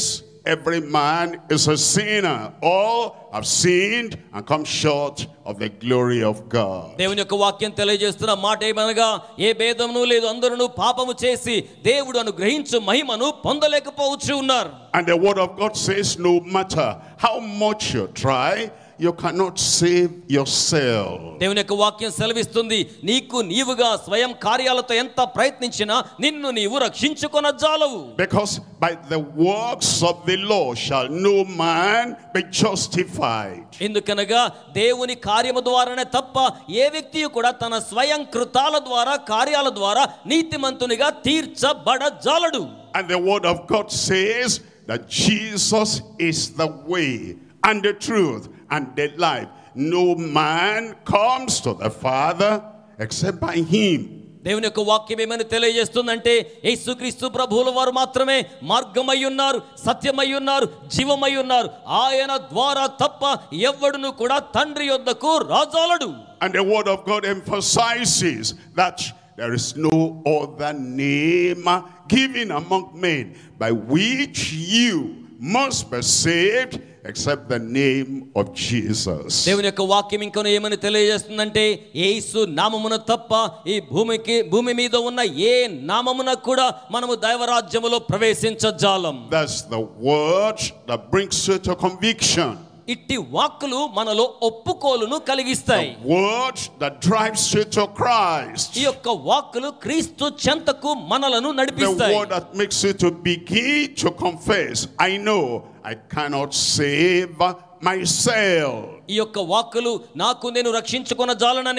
[SPEAKER 2] every man is a sinner. All have sinned and come short of the glory of God.
[SPEAKER 1] దేవుని యొక్క వాక్యం తెలియజేస్తున్న మాట ఏమనగా ఏ భేదమును లేదు, అందరూ పాపము చేసి దేవుడు అనుగ్రహించు మహిమను పొందలేకపోవచ్చు ఉన్నారు.
[SPEAKER 2] And the word of God says, no matter how much you try, you cannot save yourself.
[SPEAKER 1] దేవుని యొక్క వాక్యం సెలవిస్తుంది, నీకు నీవుగా స్వయం కార్యాలతో ఎంత ప్రయత్నించినా నిన్ను నీవు రక్షించుకొనజాలవు.
[SPEAKER 2] Because by the works of the law shall no man be justified.
[SPEAKER 1] ఎందుకనగా దేవుని కార్యము ద్వారానే తప్ప ఏ వ్యక్తి కూడా తన స్వయం కృతాల ద్వారా కార్యాల ద్వారా నీతిమంతునిగా తీర్చబడజాలడు.
[SPEAKER 2] And the word of God says that Jesus is the way and the truth and the life. No man comes to the Father except by him.
[SPEAKER 1] దేవుని యొక్క వాక్యం ఏమని తెలియజేస్తుందంటే యేసుక్రీస్తు ప్రభువుల వారు మాత్రమే మార్గమై ఉన్నారు, సత్యమై ఉన్నారు, జీవమై ఉన్నారు. ఆయన ద్వారా తప్ప ఎవ్వడును కూడా తండ్రి యొద్దకు రాజాలడు.
[SPEAKER 2] And the word of God emphasizes that there is no other name given among men by which you must be saved except the name of Jesus.
[SPEAKER 1] దేవుని యొక్క వాక్యం ఇంకొన ఏమని తెలియజేస్తుందంటే యేసు నామమున తప్ప ఈ భూమి మీద ఉన్న ఏ నామమున కూడా మనము దైవరాజ్యములో ప్రవేశించజాలం.
[SPEAKER 2] That's the word that brings you to conviction.
[SPEAKER 1] ఇట్టి వాక్కులు మనలో ఒప్పుకోలును కలిగిస్తాయి.
[SPEAKER 2] The word that drives you to Christ.
[SPEAKER 1] ఈ యొక్క వాక్కులు క్రీస్తు చెంతకు మనలను
[SPEAKER 2] The
[SPEAKER 1] నడిపిస్తాయి.
[SPEAKER 2] word that makes you to begin to confess, I know I cannot save myself.
[SPEAKER 1] ఈ యొక్క వాక్కులు నాకు నేను రక్షించుకొనజాలనని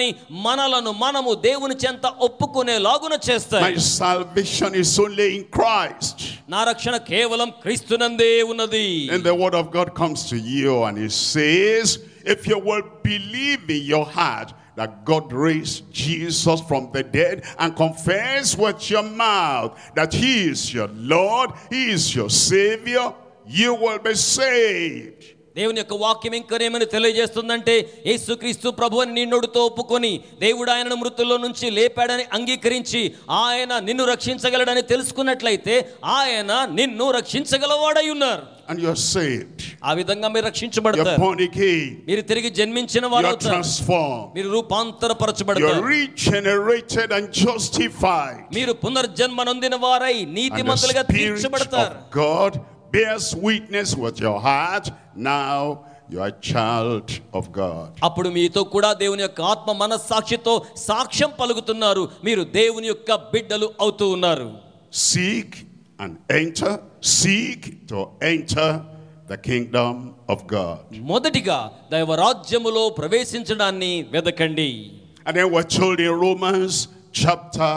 [SPEAKER 1] మనము దేవుని చెంత ఒప్పుకునేలాగున చేస్తాయి.
[SPEAKER 2] My salvation is only in Christ.
[SPEAKER 1] నా రక్షణ కేవలం క్రీస్తునందే ఉన్నది.
[SPEAKER 2] And the word of God comes to you and it says, if you will believe in your heart that God raised Jesus from the dead and confess with your mouth that he is your Lord, he is your Savior, you will be saved.
[SPEAKER 1] దేవుని యొక్క వాక్యం ఇంకనేమని తెలియజేస్తుందంటే యేసుక్రీస్తు ప్రభువుని నీ నోటితో ఒప్పుకొని దేవుడు ఆయనను మృతుల్లో నుంచి లేపాడని అంగీకరించి ఆయన నిన్ను రక్షించగలడని తెలుసుకున్నట్లయితే ఆయన నిన్ను రక్షించగలవాడై ఉన్నారు.
[SPEAKER 2] And you are saved.
[SPEAKER 1] ఆ విధంగా మీరు
[SPEAKER 2] You are
[SPEAKER 1] రక్షించబడతారు.
[SPEAKER 2] born again.
[SPEAKER 1] మీరు తిరిగి జన్మించిన
[SPEAKER 2] You
[SPEAKER 1] వారు
[SPEAKER 2] are
[SPEAKER 1] అవుతారు.
[SPEAKER 2] transformed.
[SPEAKER 1] మీరు
[SPEAKER 2] You are
[SPEAKER 1] రూపాంతరపరచబడతారు.
[SPEAKER 2] regenerated and justified.
[SPEAKER 1] మీరు పునర్జన్మ నొందిన వారై
[SPEAKER 2] And
[SPEAKER 1] నీతిమంతులుగా
[SPEAKER 2] the Spirit
[SPEAKER 1] తీర్చబడతారు.
[SPEAKER 2] of God bears witness with your heart. Now you are a child of God.
[SPEAKER 1] అప్పుడు మీతో కూడా దేవుని యొక్క ఆత్మ మనస్సాక్షితో సాక్ష్యం పలుకుతున్నారు. మీరు దేవుని యొక్క బిడ్డలు అవుతూ ఉన్నారు.
[SPEAKER 2] Seek and enter. Seek to enter the kingdom of God.
[SPEAKER 1] మొదటిగా దైవరాజ్యములో ప్రవేశించడాన్ని వెదకండి.
[SPEAKER 2] And then we're told in Romans chapter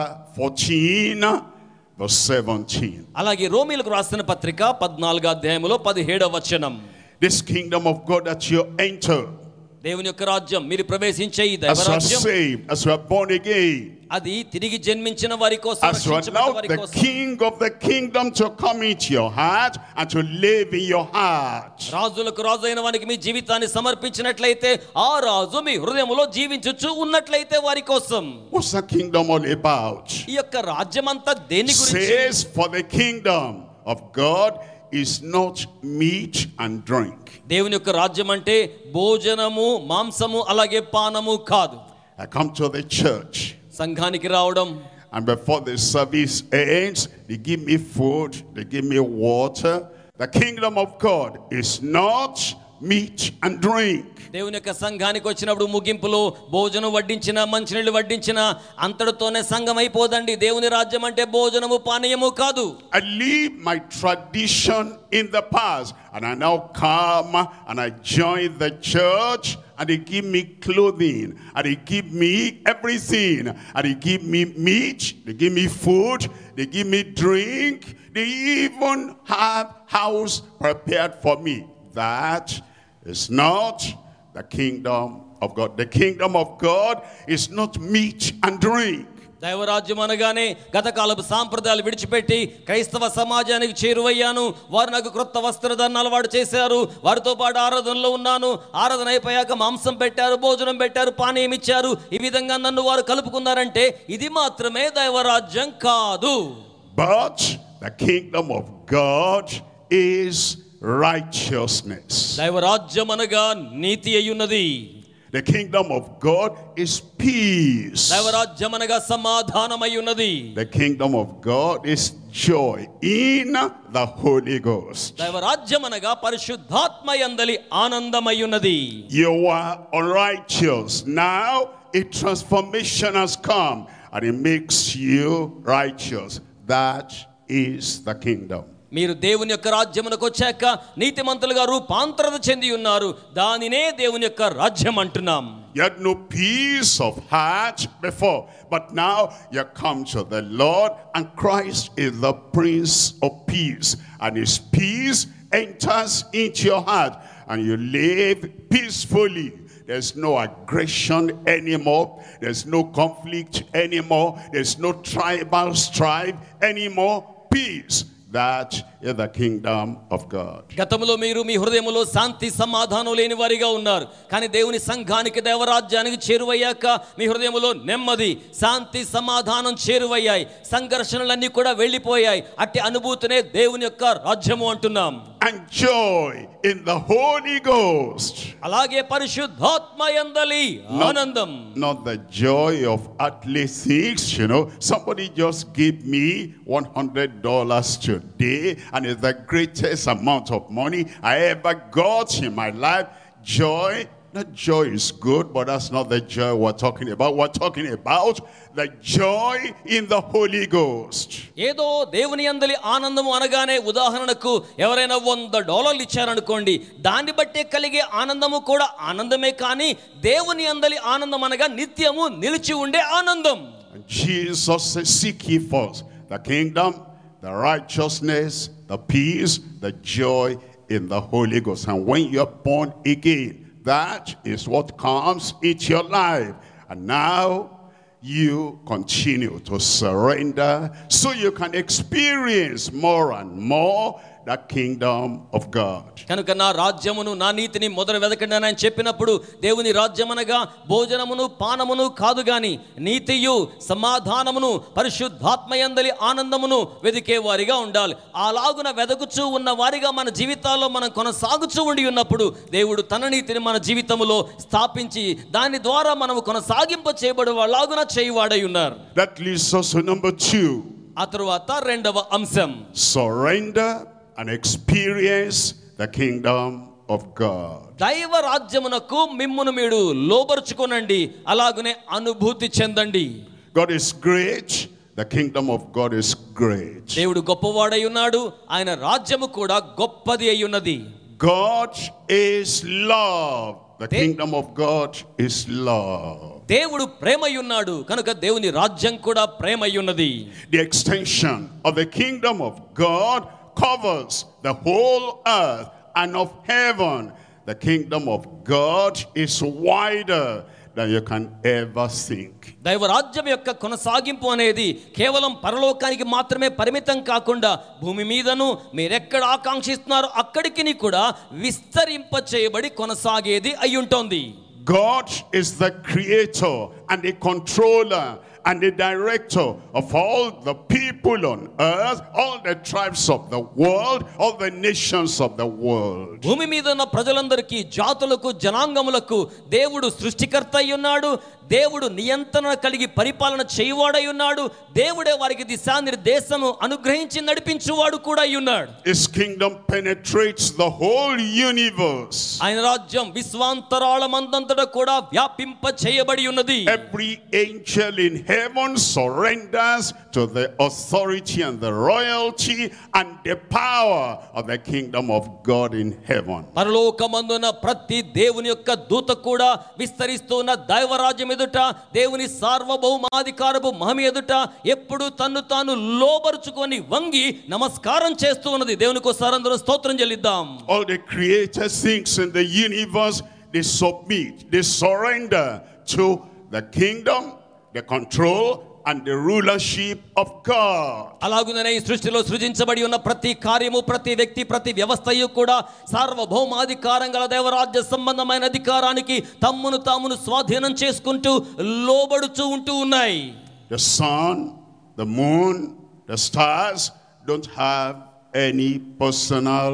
[SPEAKER 2] 14 verse 17.
[SPEAKER 1] అలాగే రోమీయులకు రాసిన పత్రిక 14వ అధ్యాయములో 17వ వచనం.
[SPEAKER 2] This kingdom of God that you enter,
[SPEAKER 1] దేవుని యొక్క రాజ్యం మీరు ప్రవేశించే ఈ
[SPEAKER 2] as you are
[SPEAKER 1] దైవరాజ్యం
[SPEAKER 2] saved, as you are born again,
[SPEAKER 1] అది తిరిగి జన్మించిన వారి కోసం,
[SPEAKER 2] as you are
[SPEAKER 1] రక్షించబడిన
[SPEAKER 2] now
[SPEAKER 1] వారి
[SPEAKER 2] the
[SPEAKER 1] కోసం.
[SPEAKER 2] king of the kingdom to come into your heart and to live in your heart.
[SPEAKER 1] రాజులకు రాజు అయిన వానికి మీ జీవితాన్ని సమర్పించినట్లయితే ఆ రాజు మీ హృదయములో జీవించుచు ఉన్నట్లయితే వారి కోసం.
[SPEAKER 2] What's the kingdom all about?
[SPEAKER 1] ఈ యొక్క రాజ్యం అంతా దేని గురించి?
[SPEAKER 2] Says, for the kingdom of God is not meat and drink.
[SPEAKER 1] దేవుని యొక్క రాజ్యం అంటే భోజనము, మాంసము, అలాగే పానము కాదు.
[SPEAKER 2] I come to the church,
[SPEAKER 1] సంఘానికి రావడం,
[SPEAKER 2] and before the service ends, they give me food, they give me water. The kingdom of God is not meat and drink.
[SPEAKER 1] దేవుని యొక్క సంఘానికి వచ్చినప్పుడు ముగింపులో భోజనం వడ్డించిన, మంచినీళ్ళు వడ్డించిన అంతటితోనే సంఘం అయిపోదండి. దేవుని రాజ్యం అంటే భోజనము, పానీయము కాదు.
[SPEAKER 2] I leave my tradition in the past and I now come and I join the church and they give me clothing and they give me everything and they give me meat, they give me food, they give me drink, they even have house prepared for me. That is not the kingdom of God. The kingdom of God is not meat and drink.
[SPEAKER 1] దైవరాజ్యం అనగానే గతకాలపు సాంప్రదాయాలు విడిచిపెట్టి క్రైస్తవ సమాజానికి చేరువయ్యాను. వారు నాకు క్రొత్త వస్త్రధారణ అలవాటు చేశారు. వారితో పాటు ఆరాధనలో ఉన్నాను. ఆరాధన అయిపోయాక మాంసం పెట్టారు, భోజనం పెట్టారు, పానీయం ఇచ్చారు. ఈ విధంగా నన్ను వారు కలుపుకున్నారంటే ఇది మాత్రమే దైవరాజ్యం కాదు.
[SPEAKER 2] But the kingdom of God is righteousness.
[SPEAKER 1] దైవరాజ్యం అనగా నీతి అయ్యున్నది.
[SPEAKER 2] The kingdom of God is peace.
[SPEAKER 1] దైవరాజ్యం అనగా సమాధానమయ్యున్నది.
[SPEAKER 2] The kingdom of God is joy in the Holy Ghost.
[SPEAKER 1] దైవరాజ్యం అనగా పరిశుద్ధాత్మయందలి ఆనందమయ్యున్నది.
[SPEAKER 2] You are unrighteous. Now a transformation has come and it makes you righteous. That is the kingdom.
[SPEAKER 1] మీరు దేవుని యొక్క రాజ్యమునకు వచ్చాక నీతిమంతులుగా రూపాంతరత చెంది ఉన్నారు. దానినే దేవుని యొక్క రాజ్యం అంటున్నాం.
[SPEAKER 2] You had no peace of heart before, but now you come to the Lord, and Christ is the Prince of Peace, and his peace enters into your heart, and you live peacefully. There's no aggression anymore. There's no conflict anymore. There's no tribal strife anymore. Peace. That is the kingdom of God.
[SPEAKER 1] గతములో మీరు మీ హృదయములో శాంతి సమాధానం లేని వారిగా ఉన్నారు. కానీ దేవుని సంఘానికి దేవరాజ్యానికి చేరువయ్యాక మీ హృదయములో నెమ్మది, శాంతి, సమాధానం చేరువయ్యాయి. సంఘర్షణలన్నీ కూడా వెళ్ళిపోయాయి. అట్టి అనుభూతినే దేవుని యొక్క రాజ్యము అంటున్నాం.
[SPEAKER 2] And joy in the Holy Ghost.
[SPEAKER 1] అలాగే పరిశుద్ధాత్మయందలి ఆనందం.
[SPEAKER 2] Not the joy of earthly things, Somebody just gave me $100 today, and it's the greatest amount of money I ever got in my life. Joy, not joy is good, but that's not the joy we're talking about. We're talking about the joy in the Holy Ghost.
[SPEAKER 1] ఏదో దేవుని యందలి ఆనందము అనగానే ఉదాహరణకు ఎవరైనా $100 ఇచ్చారనుకోండి, దాన్ని బట్టే కలిగే ఆనందము కూడా ఆనందమే. కానీ దేవుని యందలి ఆనందం అనగా నిత్యము నిలిచి ఉండే ఆనందం.
[SPEAKER 2] And Jesus says, seek ye first the kingdom, the righteousness, the peace, the joy in the Holy Ghost. And when you're born again, that is what comes into your life. And now you continue to surrender so you can experience more and more the kingdom of God.
[SPEAKER 1] కనుక నా రాజ్యమును నా నీతిని మొదలు వెదకండి అని ఆయన చెప్పినప్పుడు దేవుని రాజ్యమనగా భోజనమును పానమును కాదు గాని నీతియు సమాధానమును పరిశుద్ధాత్మయందలి ఆనందమును వెదికే వారిగా ఉండాలి. అలాగున వెదకుచూ ఉన్న వారిగా మన జీవితాల్లో మనం కొనసాగుచూ ఉండి ఉన్నప్పుడు దేవుడు తన నీతిని మన జీవితములో స్థాపించి దాని ద్వారా మనము కొనసాగింప చేయబడు అలాగున చేయువాడై ఉన్నారు.
[SPEAKER 2] That leads us to number 2.
[SPEAKER 1] ఆ తరువాత రెండవ అంశం,
[SPEAKER 2] surrender and experience the kingdom of God.
[SPEAKER 1] దైవ రాజ్యమునకు మిమ్మును మీరు లోబర్చుకొనండి, అలాగునే అనుభూతి చెందండి.
[SPEAKER 2] God is great. The kingdom of God is great.
[SPEAKER 1] దేవుడు గొప్పవాడై ఉన్నాడు, ఆయన రాజ్యము కూడా గొప్పది అయి ఉన్నది.
[SPEAKER 2] God is love. The kingdom of God is love.
[SPEAKER 1] దేవుడు ప్రేమై ఉన్నాడు కనుక దేవుని రాజ్యం కూడా ప్రేమై ఉన్నది.
[SPEAKER 2] The extension of the kingdom of God covers the whole earth and of heaven. The kingdom of God is wider than you can ever think.
[SPEAKER 1] దైవ రాజ్యం యొక్క కొనసాగింపు అనేది కేవలం పరలోకానికి మాత్రమే పరిమితం కాకుండా భూమి మీదను మీరెక్కడ ఆకాంక్షిస్తున్నారో అక్కడికి కూడా విస్తరింప చేయబడి కొనసాగేది అయ్యుంటోంది.
[SPEAKER 2] God is the creator and the controller and the director of all the people on earth, all the tribes of the world, all the nations of the world.
[SPEAKER 1] భూమి మీద ఉన్న ప్రజలందరికీ, జాతులకు, జనాంగములకు దేవుడు సృష్టికర్త అయి ఉన్నాడు. దేవుడు నియంత్రణ కలిగి పరిపాలన చేయువాడై ఉన్నాడు. దేవుడే వారికి దిశానిర్దేశము అనుగ్రహించి నడిపించువాడు కూడా అయి ఉన్నాడు.
[SPEAKER 2] His kingdom penetrates the whole universe.
[SPEAKER 1] ఆయన రాజ్యం విశ్వాంతరాళమందంతటా కూడా వ్యాపింప చేయబడి ఉన్నది.
[SPEAKER 2] Every angel in heaven surrenders to the authority and the royalty and the power of the kingdom of God in heaven.
[SPEAKER 1] పరలోకమందున ప్రతి దేవుని యొక్క దూత కూడా విస్తరిస్తున్న దైవరాజ్యం ఎదుట, దేవుని సార్వభౌమాధికారపు మహిమ ఎదుట ఎప్పుడు తన్ను తాను లోబరుచుకొని వంగి నమస్కారం చేస్తూ ఉన్నది. దేవునికి ఒకసారి అందరూ స్తోత్రం చెల్లిద్దాం.
[SPEAKER 2] All the created things in the universe, they submit, they surrender to the kingdom, the control and the rulership of God.
[SPEAKER 1] అలాగుననే ఈ సృష్టిలో సృజించబడి ఉన్న ప్రతి కార్యము, ప్రతి వ్యక్తి, ప్రతి వ్యవస్థయు కూడా సార్వభౌమాధికారం గల దేవరాజ్య సంబంధమైన అధికారానికి తమ్మును తామును స్వాధీనం చేసుకుంటూ లోబడుచూ ఉంటూ ఉన్నాయి.
[SPEAKER 2] The sun, the moon, the stars don't have any personal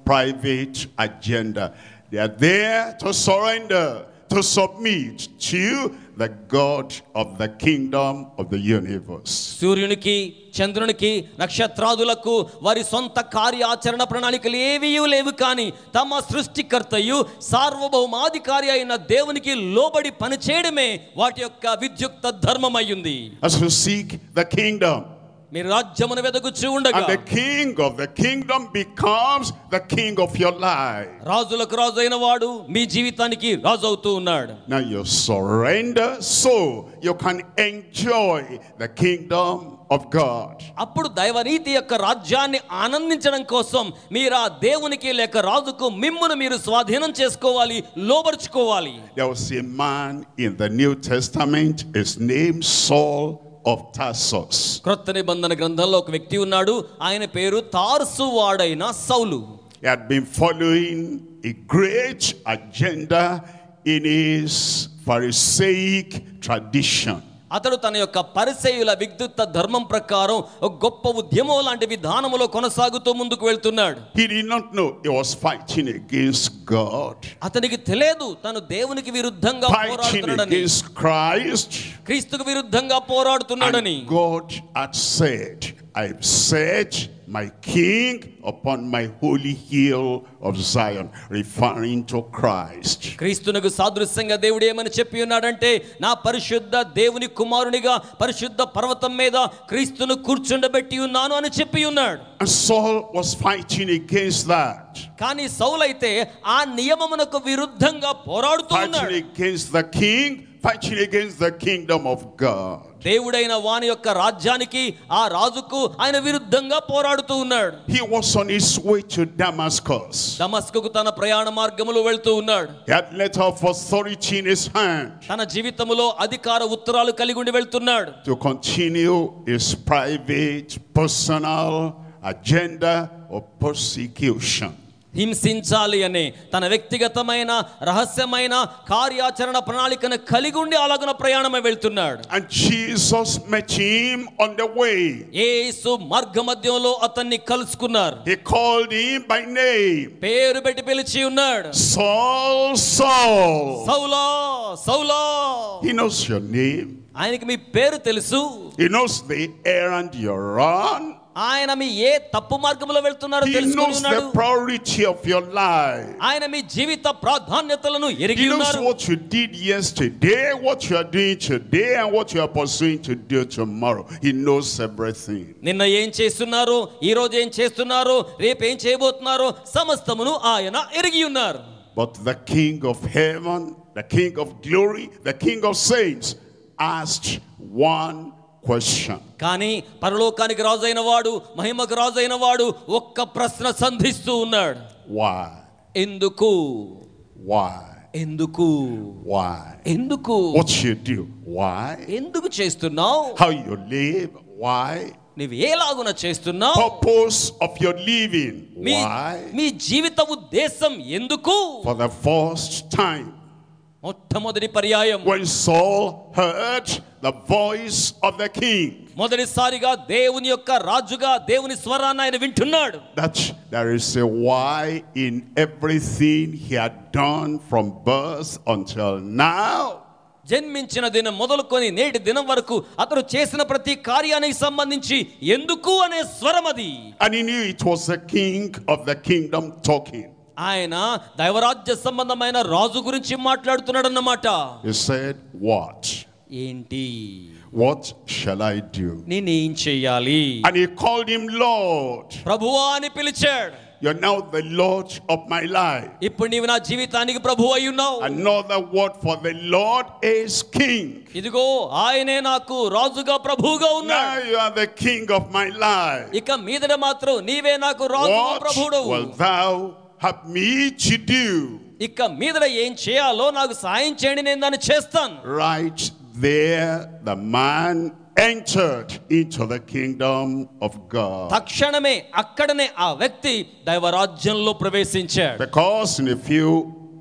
[SPEAKER 2] private agenda. They are there to surrender, to submit to the God of the kingdom of the universe.
[SPEAKER 1] సూర్యునికి, చంద్రునికి, నక్షత్రాదులకు వారి సొంత కార్యాచరణ ప్రణాళికలు ఏవీ లేవు, కానీ తమ సృష్టికర్తయు సార్వభౌమాధికారి అయిన దేవునికి లోబడి పనిచేయడమే వాటి యొక్క విద్యుక్త ధర్మమయ్యింది.
[SPEAKER 2] As we seek the kingdom,
[SPEAKER 1] మీరు రాజ్యమును వెదకుచూ ఉండగా,
[SPEAKER 2] and the king of the kingdom becomes the king of your life.
[SPEAKER 1] రాజులకు రాజు అయిన వాడు మీ జీవితానికి రాజు అవుతూ ఉన్నాడు.
[SPEAKER 2] Now you surrender so you can enjoy the kingdom of God.
[SPEAKER 1] అప్పుడు దైవనీతి యొక్క రాజ్యాన్ని ఆనందించడం కోసం మీరు ఆ దేవునికి లేక రాజుకు మిమ్మును మీరు స్వాధీనం చేసుకోవాలి, లోబర్చుకోవాలి.
[SPEAKER 2] There was a man in the New Testament, his name Saul of Tarsus.
[SPEAKER 1] క్రొత్త నిబంధన గ్రంథంలో ఒక వ్యక్తి ఉన్నాడు, ఆయన పేరు తార్సు వాడైన సౌలు.
[SPEAKER 2] He had been following a great agenda in his Pharisaic tradition.
[SPEAKER 1] అతడు తన యొక్క పరిసయ్యుల విద్యుక్త ధర్మం ప్రకారం ఒక గొప్ప ఉద్యమం లాంటి విధానములో కొనసాగుతూ ముందుకు వెళ్తున్నాడు.
[SPEAKER 2] He did not know he was fighting against God,
[SPEAKER 1] అతనికి తెలియదు తను దేవునికి విరుద్ధంగా
[SPEAKER 2] fighting
[SPEAKER 1] పోరాడుతున్నాడని,
[SPEAKER 2] against Christ.
[SPEAKER 1] క్రీస్తుకు విరుద్ధంగా పోరాడుతున్నాడని.
[SPEAKER 2] And God had said, I've set my king upon my holy hill of Zion, referring to Christ.
[SPEAKER 1] క్రీస్తునకు సాదృశ్యంగా దేవుడు ఏమని చెప్పి ఉన్నాడంటే, నా పరిశుద్ధ దేవుని కుమారునిగా పరిశుద్ధ పర్వతం మీద క్రీస్తును కూర్చుండబెట్టి ఉన్నాను అని చెప్పి ఉన్నాడు.
[SPEAKER 2] And Saul was fighting against that.
[SPEAKER 1] కానీ సౌలు అయితే ఆ నియమమునకు విరుద్ధంగా పోరాడుతూ ఉన్నాడు.
[SPEAKER 2] Fighting against the king, fighting against the kingdom of God.
[SPEAKER 1] దేవుడైన వాని యొక్క రాజ్యానికి, ఆ రాజుకు ఆయన విరుద్ధంగా పోరాడుతూ ఉన్నాడు.
[SPEAKER 2] He was on his way to Damascus.
[SPEAKER 1] దమస్కుకు తన ప్రయాణ మార్గములో వెళ్తూ ఉన్నాడు.
[SPEAKER 2] He had letter of authority in his hand
[SPEAKER 1] తన జీవితములో అధికార ఉత్తరాలు కలిగి ఉండి వెళ్తున్నాడు.
[SPEAKER 2] to continue his private, personal agenda of persecution.
[SPEAKER 1] హింసించాలి అనే తన వ్యక్తిగతమైన రహస్యమైన కార్యాచరణ ప్రణాళికను కలిగి ఉండి అలాగున ప్రయాణమై వెళ్తున్నాడు.
[SPEAKER 2] And Jesus met him on the way.
[SPEAKER 1] యేసు మార్గ మధ్యంలో అతన్ని కలుసుకున్నారు.
[SPEAKER 2] He called him by name.
[SPEAKER 1] పేరు పెట్టి పిలిచి ఉన్నాడు.
[SPEAKER 2] Saul, Saul.
[SPEAKER 1] సౌలా, సౌలా.
[SPEAKER 2] He knows your name.
[SPEAKER 1] ఆయనకి మీ పేరు తెలుసు.
[SPEAKER 2] He knows the errand you're on.
[SPEAKER 1] ఆయన మీ ఏ తప్పు మార్గంలో వెళ్తున్నారో
[SPEAKER 2] He
[SPEAKER 1] తెలుసుకొని
[SPEAKER 2] knows
[SPEAKER 1] ఉన్నాడు.
[SPEAKER 2] the priority of your life.
[SPEAKER 1] ఆయన మీ జీవిత ప్రాధాన్యతలను ఎరిగి
[SPEAKER 2] He knows
[SPEAKER 1] ఉన్నారు.
[SPEAKER 2] what you did yesterday, what you are doing today, and what you are pursuing to do tomorrow. He knows everything.
[SPEAKER 1] నిన్న ఏం చేస్తున్నారు, ఈ రోజు ఏం చేస్తున్నారు, రేపు ఏం చేయబోతున్నారు, సమస్తమును ఆయన ఎరిగి ఉన్నారు.
[SPEAKER 2] But the King of heaven, the King of glory, the King of saints asked one question.
[SPEAKER 1] కానీ పరలోకానికి రాజు అయిన వాడు, మహిమకు రాజు అయిన వాడు ఒక్క ప్రశ్న సంధిస్తూ ఉన్నాడు.
[SPEAKER 2] Why?
[SPEAKER 1] ఎందుకు?
[SPEAKER 2] Why?
[SPEAKER 1] ఎందుకు?
[SPEAKER 2] Why?
[SPEAKER 1] ఎందుకు?
[SPEAKER 2] What you do? Why?
[SPEAKER 1] ఎందుకు చేస్తున్నావు?
[SPEAKER 2] How you live? Why?
[SPEAKER 1] నువ్వు ఎలాగున చేస్తున్నావు?
[SPEAKER 2] Purpose of your living? Why?
[SPEAKER 1] మీ జీవిత ఉద్దేశం ఎందుకు?
[SPEAKER 2] For the first time,
[SPEAKER 1] మొట్టమొదటి పర్యాయం
[SPEAKER 2] when Saul heard the voice of the king,
[SPEAKER 1] మొదటిసారిగా దేవుని యొక్క రాజుగా దేవుని స్వరాన్ని ఆయన వింటున్నాడు.
[SPEAKER 2] that there is a why in everything he had done from birth until now.
[SPEAKER 1] జన్మించిన దినం మొదలుకొని నేటి దినం వరకు అతడు చేసిన ప్రతి కార్యానికి సంబంధించి ఎందుకు అనే స్వరం అది.
[SPEAKER 2] And he knew it was the king of the kingdom talking.
[SPEAKER 1] ఆయన దైవరాజ్య సంబంధమైన రాజు గురించి మాట్లాడుతున్నాడు అన్నమాట.
[SPEAKER 2] He said, what?
[SPEAKER 1] ఏంటి?
[SPEAKER 2] What shall I do?
[SPEAKER 1] నేనేం చెయ్యాలి?
[SPEAKER 2] And he called him Lord.
[SPEAKER 1] ప్రభువా అని పిలిచాడు.
[SPEAKER 2] You're now the Lord of my life.
[SPEAKER 1] ఇప్పుడు నీవు నా జీవితానికి ప్రభువు అయి ఉన్నావు.
[SPEAKER 2] Another word for the Lord is king.
[SPEAKER 1] ఇదిగో ఆయనే నాకు రాజుగా ప్రభువుగా ఉన్నాడు.
[SPEAKER 2] Now you are the king of my life.
[SPEAKER 1] ఇక మీదట మాత్రం నీవే నాకు రాజు ప్రభువుడు.
[SPEAKER 2] What will thou have me to do?
[SPEAKER 1] ఇక మీదట ఏం చేయాలో నాకు సాయం చేయండి, నేను దాన్ని చేస్తాను.
[SPEAKER 2] Right there the man entered into the kingdom of God.
[SPEAKER 1] తక్షణమే అక్కడనే ఆ వ్యక్తి దైవరాజ్యంలో ప్రవేశించాడు.
[SPEAKER 2] Because in a few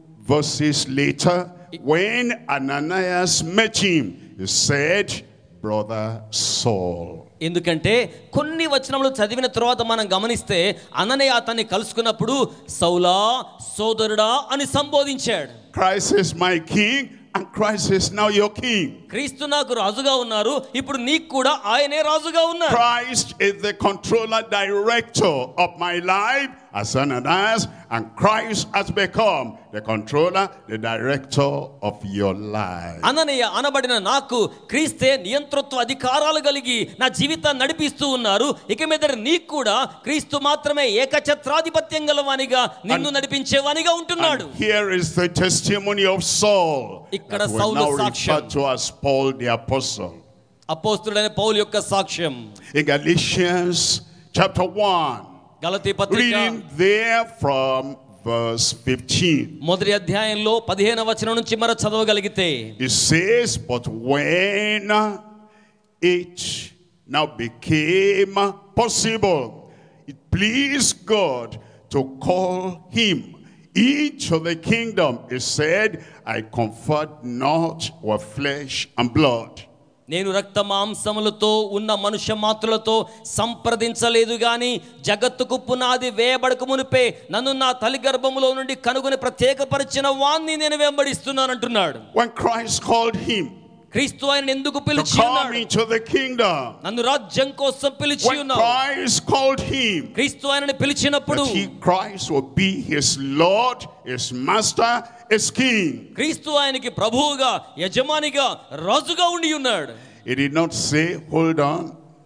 [SPEAKER 2] verses later, when Ananias met him, he said, Brother Saul.
[SPEAKER 1] ఎందుకంటే కొన్ని వచనములు చదివిన తర్వాత మనం గమనిస్తే అననీయ అతన్ని కలుసుకున్నప్పుడు సౌలా సోదరుడా అని సంబోధించాడు.
[SPEAKER 2] Christ is my king and Christ is now your king.
[SPEAKER 1] క్రీస్తు నాకు రాజుగా ఉన్నారు, ఇప్పుడు నీకు కూడా ఆయనే రాజుగా ఉన్నారు.
[SPEAKER 2] Christ is the controller, director of my life as Ananias, and Christ has become the controller, the director of your life.
[SPEAKER 1] అననీయ అనబడిన నాకు క్రీస్తే నియంతృత్వ అధికారాలు కలిగి నా జీవితాన్ని నడిపిస్తూ ఉన్నారు. ఇక మీద నీకు కూడా క్రీస్తు మాత్రమే ఏకఛత్రాధిపత్యం గలవానిగా నిన్ను నడిపించేవానిగా ఉంటున్నాడు.
[SPEAKER 2] Here is the testimony of Saul.
[SPEAKER 1] ఇక్కడ
[SPEAKER 2] that we
[SPEAKER 1] సౌలు
[SPEAKER 2] now
[SPEAKER 1] సాక్ష్యం.
[SPEAKER 2] refer to as Paul the apostle.
[SPEAKER 1] అపోస్తలుడైన పౌలు యొక్క సాక్ష్యం.
[SPEAKER 2] In Galatians chapter 1,
[SPEAKER 1] గలతీ పత్రిక
[SPEAKER 2] reading there from verse 15.
[SPEAKER 1] మొదటి అధ్యాయంలో 15వ వచనం నుంచి మనం చదవగలిగితే
[SPEAKER 2] It says, but when it now became possible, it pleased God to call him into the kingdom, he said, I conferred not with flesh and blood.
[SPEAKER 1] నేను రక్త మాంసములతో ఉన్న మనుష్య మాత్రులతో సంప్రదించలేదు గాని జగత్తుకు పునాది వేయబడక మునిపే నన్ను నా తల్లి గర్భములో నుండి కనుగొని ప్రత్యేకపరిచిన వాణ్ణి నేను వెంబడిస్తున్నాను అంటున్నాడు.
[SPEAKER 2] When Christ called him
[SPEAKER 1] క్రీస్తు ఆయన ఎందుకు పిలిచి
[SPEAKER 2] to come
[SPEAKER 1] ఉన్నాడు?
[SPEAKER 2] into the kingdom,
[SPEAKER 1] నన్ను రాజ్యం కోసం పిలిచి
[SPEAKER 2] when
[SPEAKER 1] ఉన్నాడు.
[SPEAKER 2] Christ called him,
[SPEAKER 1] క్రీస్తు ఆయనని పిలిచినప్పుడు
[SPEAKER 2] Christ will be his Lord, his master, his king.
[SPEAKER 1] క్రీస్తు ఆయనకి ప్రభువుగా యజమానిగా రాజుగా ఉండి ఉన్నాడు.
[SPEAKER 2] He did not say, hold on.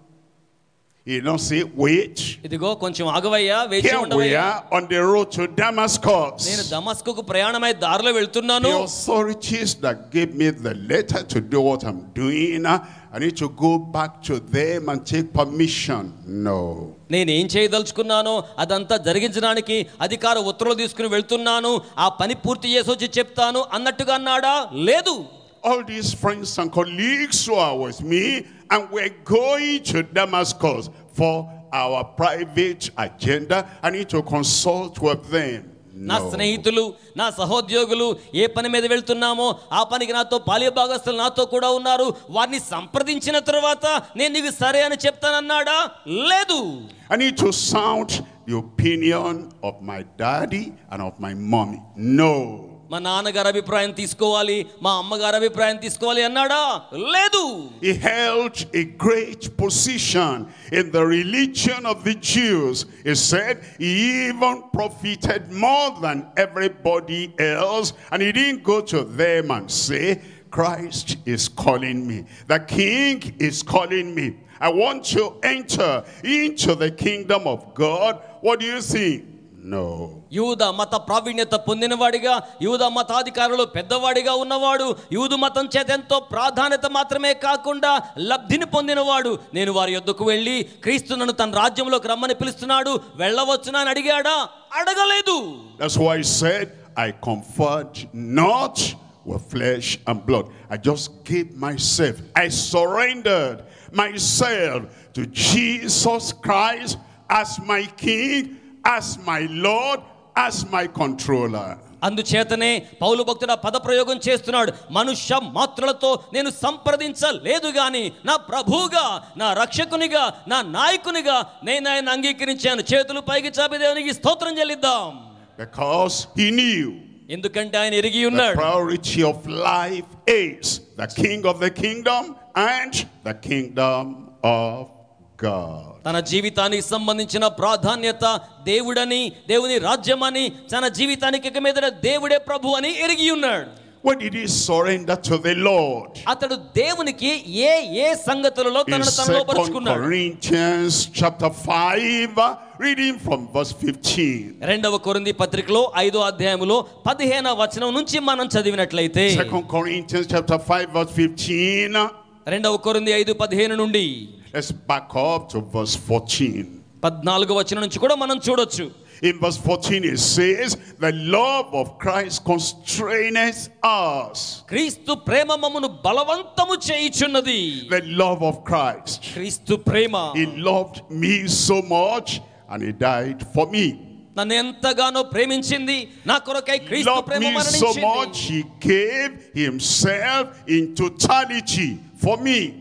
[SPEAKER 2] He did not say, wait.
[SPEAKER 1] ఇదిగో కొంచెం ఆగవయ్యా, వేచి
[SPEAKER 2] Here we
[SPEAKER 1] ఉండవయ్యా.
[SPEAKER 2] are on the road to Damascus.
[SPEAKER 1] నేను దమస్కుకు ప్రయాణమై దారిలో వెళ్తున్నాను.
[SPEAKER 2] The authorities that gave me the letter to do what I'm doing, I need to go back to them and take permission. No.
[SPEAKER 1] నేనేం చేయదలుచుకున్నానో అదంతా జరిగించడానికి అధికార ఉత్తర్వులు తీసుకుని వెళ్తున్నాను, ఆ పని పూర్తి చేసి వచ్చి చెప్తాను అన్నట్టుగా అన్నాడా? లేదు.
[SPEAKER 2] All these friends and colleagues who are with me, and we're going to Damascus for our private agenda. I need to consult with them.
[SPEAKER 1] నా స్నేహితులు, నా సహోద్యోగులు ఏ పని మీద వెళ్తున్నామో ఆ పనికి నాతో పాలియ భాగస్తులు నాతో కూడా ఉన్నారు, వారిని సంప్రదించిన తర్వాత నేను నీకు సరే అని చెప్తానన్నాడా? లేదు.
[SPEAKER 2] I need to sound the opinion of my daddy and of my mommy. No.
[SPEAKER 1] మా నాన్నగారి అభిప్రాయం తీసుకోవాలి, మా అమ్మగారి అభిప్రాయం తీసుకోవాలి అన్నాడా? లేదు.
[SPEAKER 2] He held a great position in the religion of the Jews. He said he even profited more than everybody else, and he didn't go to them and say, Christ is calling me, the king is calling me, I want to enter into the kingdom of God. What do you think? No.
[SPEAKER 1] యూద మత ప్రావీణ్యత పొందినవాడిగా, యూద మతాధికారులు పెద్దవాడిగా ఉన్నవాడు, యూదు మతం చేత ఎంతో ప్రాధాన్యత మాత్రమే కాకుండా లబ్ధిని పొందినవాడు, నేను వారి యొద్దకు వెళ్ళి క్రీస్తు నన్ను తన రాజ్యంలోకి రమ్మని పిలుస్తున్నాడు, వెళ్ళవచ్చునా అని అడిగాడా? అడగలేదు.
[SPEAKER 2] That's why he said, I conferred not with flesh and blood. I just gave myself, I surrendered myself to Jesus Christ as my king, as my Lord, as my controller.
[SPEAKER 1] అందుచేతనే పౌలు భక్తుడు పద ప్రయోగం చేస్తున్నాడు. మనుష్య మాత్రులతో నేను సంప్రదించలేదు గాని నా ప్రభువుగా, నా రక్షకునిగా, నా నాయకునిగా నేను ఆయన అంగీకరించాను. చేతులు పైకి చాపి దేవునికి స్తోత్రం చెల్లిద్దాం.
[SPEAKER 2] Because he knew
[SPEAKER 1] ఎందుకంటే ఆయన ఎరిగి
[SPEAKER 2] the
[SPEAKER 1] ఉన్నాడు.
[SPEAKER 2] priority of life is the king of the kingdom and the kingdom of God.
[SPEAKER 1] తన జీవితానికి సంబంధించిన ప్రాధాన్యత దేవుడని, దేవుని రాజ్యమని, తన జీవితానికి ఇక మీద దేవుడే ప్రభు అని ఎరిగి ఉన్నాడు.
[SPEAKER 2] When did he surrender to the Lord?
[SPEAKER 1] అతడు దేవునికి ఏ సంగతులలో
[SPEAKER 2] In
[SPEAKER 1] తనను
[SPEAKER 2] 2
[SPEAKER 1] లోపరుచుకున్నాడు?
[SPEAKER 2] Corinthians chapter 5, reading from verse 15.
[SPEAKER 1] రెండవ కొరింథీ పత్రికలో 5వ అధ్యాయములో 15వ వచనం నుంచి మనం చదివినట్లయితే
[SPEAKER 2] 2 Corinthians chapter 5 verse 15.
[SPEAKER 1] రెండవ కొరింథీ 5:15 నుండి
[SPEAKER 2] Let's back up to verse 14.
[SPEAKER 1] 14వ వచనం నుంచి కూడా మనం చూడొచ్చు.
[SPEAKER 2] In verse 14 it says, the love of Christ constraineth us.
[SPEAKER 1] క్రీస్తు ప్రేమ మమ్మును బలవంతము చేయుచున్నది.
[SPEAKER 2] The love of Christ.
[SPEAKER 1] క్రీస్తు ప్రేమ.
[SPEAKER 2] He loved me so much and he died for me.
[SPEAKER 1] నన్ను ఎంతగానో ప్రేమించింది, నా కొరకై
[SPEAKER 2] He
[SPEAKER 1] క్రీస్తు
[SPEAKER 2] loved
[SPEAKER 1] ప్రేమ
[SPEAKER 2] me so
[SPEAKER 1] మరణించింది.
[SPEAKER 2] much he gave himself in totality for me.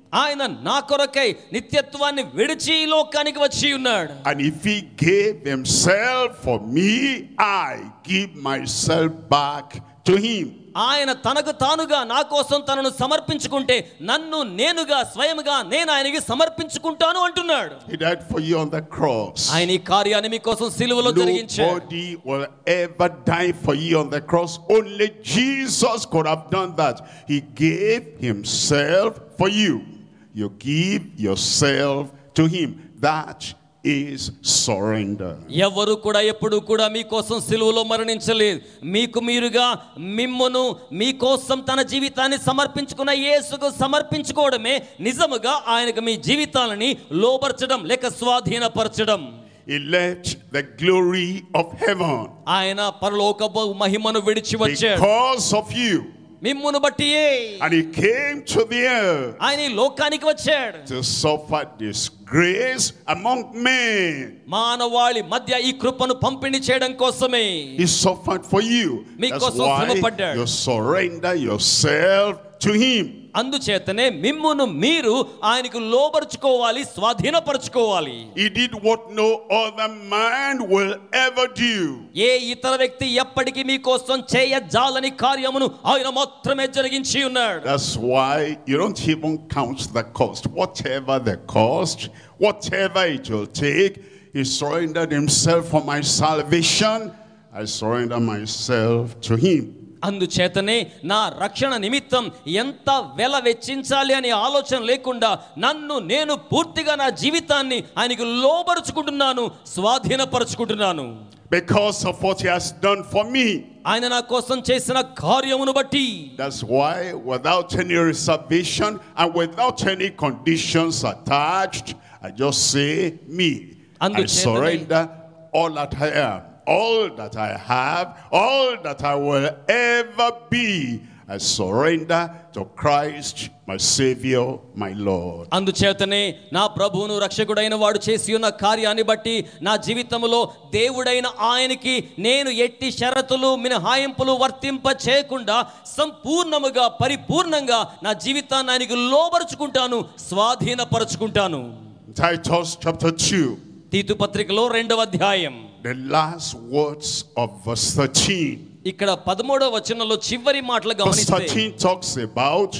[SPEAKER 1] ఆయన నా కొరకై నిత్యత్వాన్ని విడిచి ఈ లోకానికి వచ్చి ఉన్నాడు.
[SPEAKER 2] And if he gave himself for me, I give myself back to him.
[SPEAKER 1] ఆయన తనకు తానుగా నా కోసం తనను సమర్పించుకుంటే నన్ను నేనుగా స్వయముగా నేను ఆయనకి సమర్పించుకుంటాను అంటున్నాడు.
[SPEAKER 2] He died for you on the cross.
[SPEAKER 1] ఆయన ఈ కార్యాన్ని మీ కోసం సిలువలో జరిగించాడు.
[SPEAKER 2] Nobody will ever die for you on the cross. Only Jesus could have done that. He gave himself for you. You give yourself to him. That is surrender.
[SPEAKER 1] ఎవరు కూడా ఎప్పుడు కూడా మీకోసం సిలువలో మరణించలేదు. మీకు మీరుగా మిమ్మును మీకోసం తన జీవితాన్ని సమర్పించుకున్న యేసుకు సమర్పించుకోవడమే నిజముగా ఆయనకు మీ జీవితాలని లోబర్చడం లేక స్వాధీనపరచడం.
[SPEAKER 2] He left the glory of heaven
[SPEAKER 1] ఆయన పరలోకపు మహిమను విడిచి వచ్చాడు
[SPEAKER 2] because of you.
[SPEAKER 1] మిమ్మును బట్టియే.
[SPEAKER 2] And he came to the earth
[SPEAKER 1] ఆయన ఈ లోకానికి వచ్చాడు
[SPEAKER 2] to suffer disgrace among men.
[SPEAKER 1] మానవాళి మధ్య ఈ కృపను పంపిణీ చేయడం కోసమే.
[SPEAKER 2] He suffered for you. That's why you surrender yourself to him.
[SPEAKER 1] అందుచేతనే మిమ్మును మీరు ఆయనకు లోబర్చుకోవాలి, స్వాధీనపరచుకోవాలి.
[SPEAKER 2] He did what no other man will ever do.
[SPEAKER 1] ఏ ఇతర వ్యక్తి ఎప్పటికీ మీకోసం చేయజాలని కార్యమును ఆయన మాత్రమే జరిగించి ఉన్నాడు.
[SPEAKER 2] That's why you don't even count the cost. Whatever the cost, whatever it will take, he surrendered himself for my salvation. I surrender myself to him.
[SPEAKER 1] అందుచేతనే నా రక్షణ నిమిత్తం ఎంత వెల వెచ్చించాలి అనే ఆలోచన లేకుండా నన్ను నేను పూర్తిగా నా జీవితాన్ని ఆయనకు లోబరుచుకుంటున్నాను, స్వాధీనపరచుకుంటున్నాను.
[SPEAKER 2] Because of what he has done for me.
[SPEAKER 1] ఆయన నా కోసం చేసిన కార్యమును బట్టి.
[SPEAKER 2] That's why without any reservation and without any conditions attached, I just say me. I surrender all that I am. All that I have, all that I will ever be, I surrender to Christ, my Savior, my Lord.
[SPEAKER 1] అందుచేతనే నా ప్రభువును రక్షకుడైన వాడు చేసి ఉన్న కార్యాన్ని బట్టి నా జీవితంలో దేవుడైన ఆయనకి నేను ఎట్టి షరతులు మినహాయింపులు వర్తింప చేయకుండా సంపూర్ణముగా పరిపూర్ణంగా నా జీవితాన్ని ఆయనకు లోబరుచుకుంటాను, స్వాధీనపరచుకుంటాను.
[SPEAKER 2] Titus chapter 2.
[SPEAKER 1] తీతు పత్రికలో 2వ అధ్యాయం.
[SPEAKER 2] The last words of verse 13.
[SPEAKER 1] ఇక్కడ 13వ వచనంలో చివరి మాటలు గమనిస్తే
[SPEAKER 2] verse 13 talks about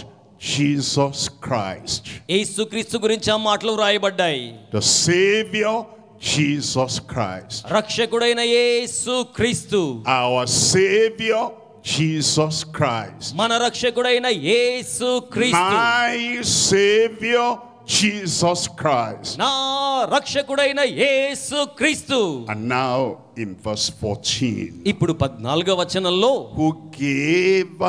[SPEAKER 2] Jesus Christ.
[SPEAKER 1] యేసుక్రీస్తు గురించి ఆ మాటలు రాయబడ్డాయి.
[SPEAKER 2] The Savior Jesus Christ.
[SPEAKER 1] రక్షకుడైన యేసుక్రీస్తు.
[SPEAKER 2] Our Savior Jesus Christ.
[SPEAKER 1] మన రక్షకుడైన యేసుక్రీస్తు.
[SPEAKER 2] My Savior Jesus Christ.
[SPEAKER 1] నా రక్షకుడైన యేసుక్రీస్తు.
[SPEAKER 2] And now in verse 14.
[SPEAKER 1] ఇప్పుడు 14వ వచనంలో
[SPEAKER 2] who gave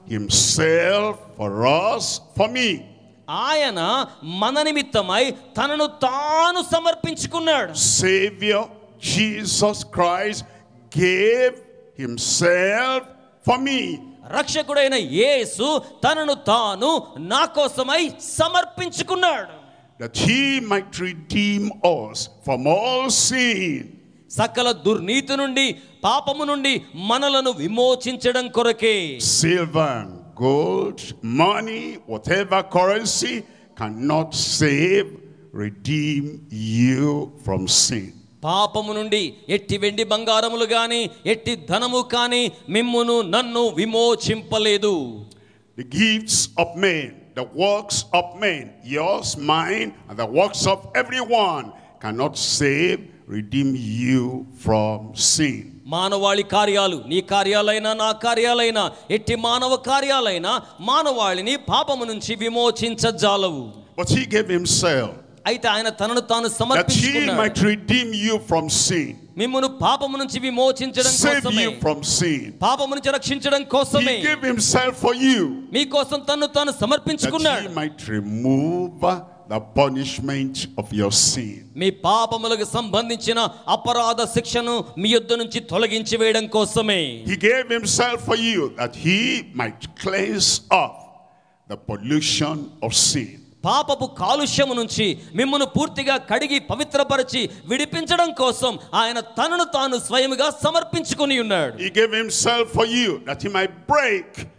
[SPEAKER 2] himself for us, for me.
[SPEAKER 1] ఆయన మన నిమిత్తమై తనను తాను సమర్పించుకున్నాడు.
[SPEAKER 2] Savior Jesus Christ gave himself for me.
[SPEAKER 1] రక్షకుడైన యేసు తనను తాను నా కోసమై సమర్పించుకున్నాడు.
[SPEAKER 2] That he might redeem us from all sin.
[SPEAKER 1] సకల దుర్నీతి నుండి పాపము నుండి మనలను విమోచించడం కొరకే.
[SPEAKER 2] Silver and gold, money, whatever currency cannot save, redeem you from sin.
[SPEAKER 1] పాపము నుండి ఎట్టి వెండి బంగారములు గాని ఎట్టి ధనము కాని మిమ్మును నన్ను విమోచింపలేదు.
[SPEAKER 2] The gifts of men, the works of men, yours, mine, and the works of everyone cannot save, redeem you from sin.
[SPEAKER 1] మానవాళి కార్యాలు, నీ కార్యాలైనా నా కార్యాలైనా ఎట్టి మానవ కార్యాలైనా మానవాళిని పాపము నుంచి విమోచించజాలవు.
[SPEAKER 2] But he gave himself
[SPEAKER 1] అయితే ఆయన తనను తాను
[SPEAKER 2] that he
[SPEAKER 1] సమర్పించుకున్నాడు.
[SPEAKER 2] might redeem you from sin.
[SPEAKER 1] మిమ్మును పాపము నుంచి విమోచించడం
[SPEAKER 2] Save
[SPEAKER 1] కోసమే,
[SPEAKER 2] you from sin.
[SPEAKER 1] పాపము నుంచి రక్షించడం కోసమే
[SPEAKER 2] He gave himself for you
[SPEAKER 1] మీకోసం తనను తాను
[SPEAKER 2] that
[SPEAKER 1] సమర్పించుకున్నాడు.
[SPEAKER 2] he might remove the punishment of your sin.
[SPEAKER 1] మీ పాపములకు సంబంధించిన అపరాధ శిక్షను మీ యొద్ద నుంచి తొలగించి వేయడం కోసమే.
[SPEAKER 2] He gave himself for you that he might cleanse up the pollution of sin.
[SPEAKER 1] పాపపు కాలుష్యము నుంచి మిమ్మును పూర్తిగా కడిగి పవిత్రపరిచి విడిపించడం కోసం ఆయన తనను తాను స్వయముగా సమర్పించుకొని ఉన్నాడు.
[SPEAKER 2] He gave himself for you that he might break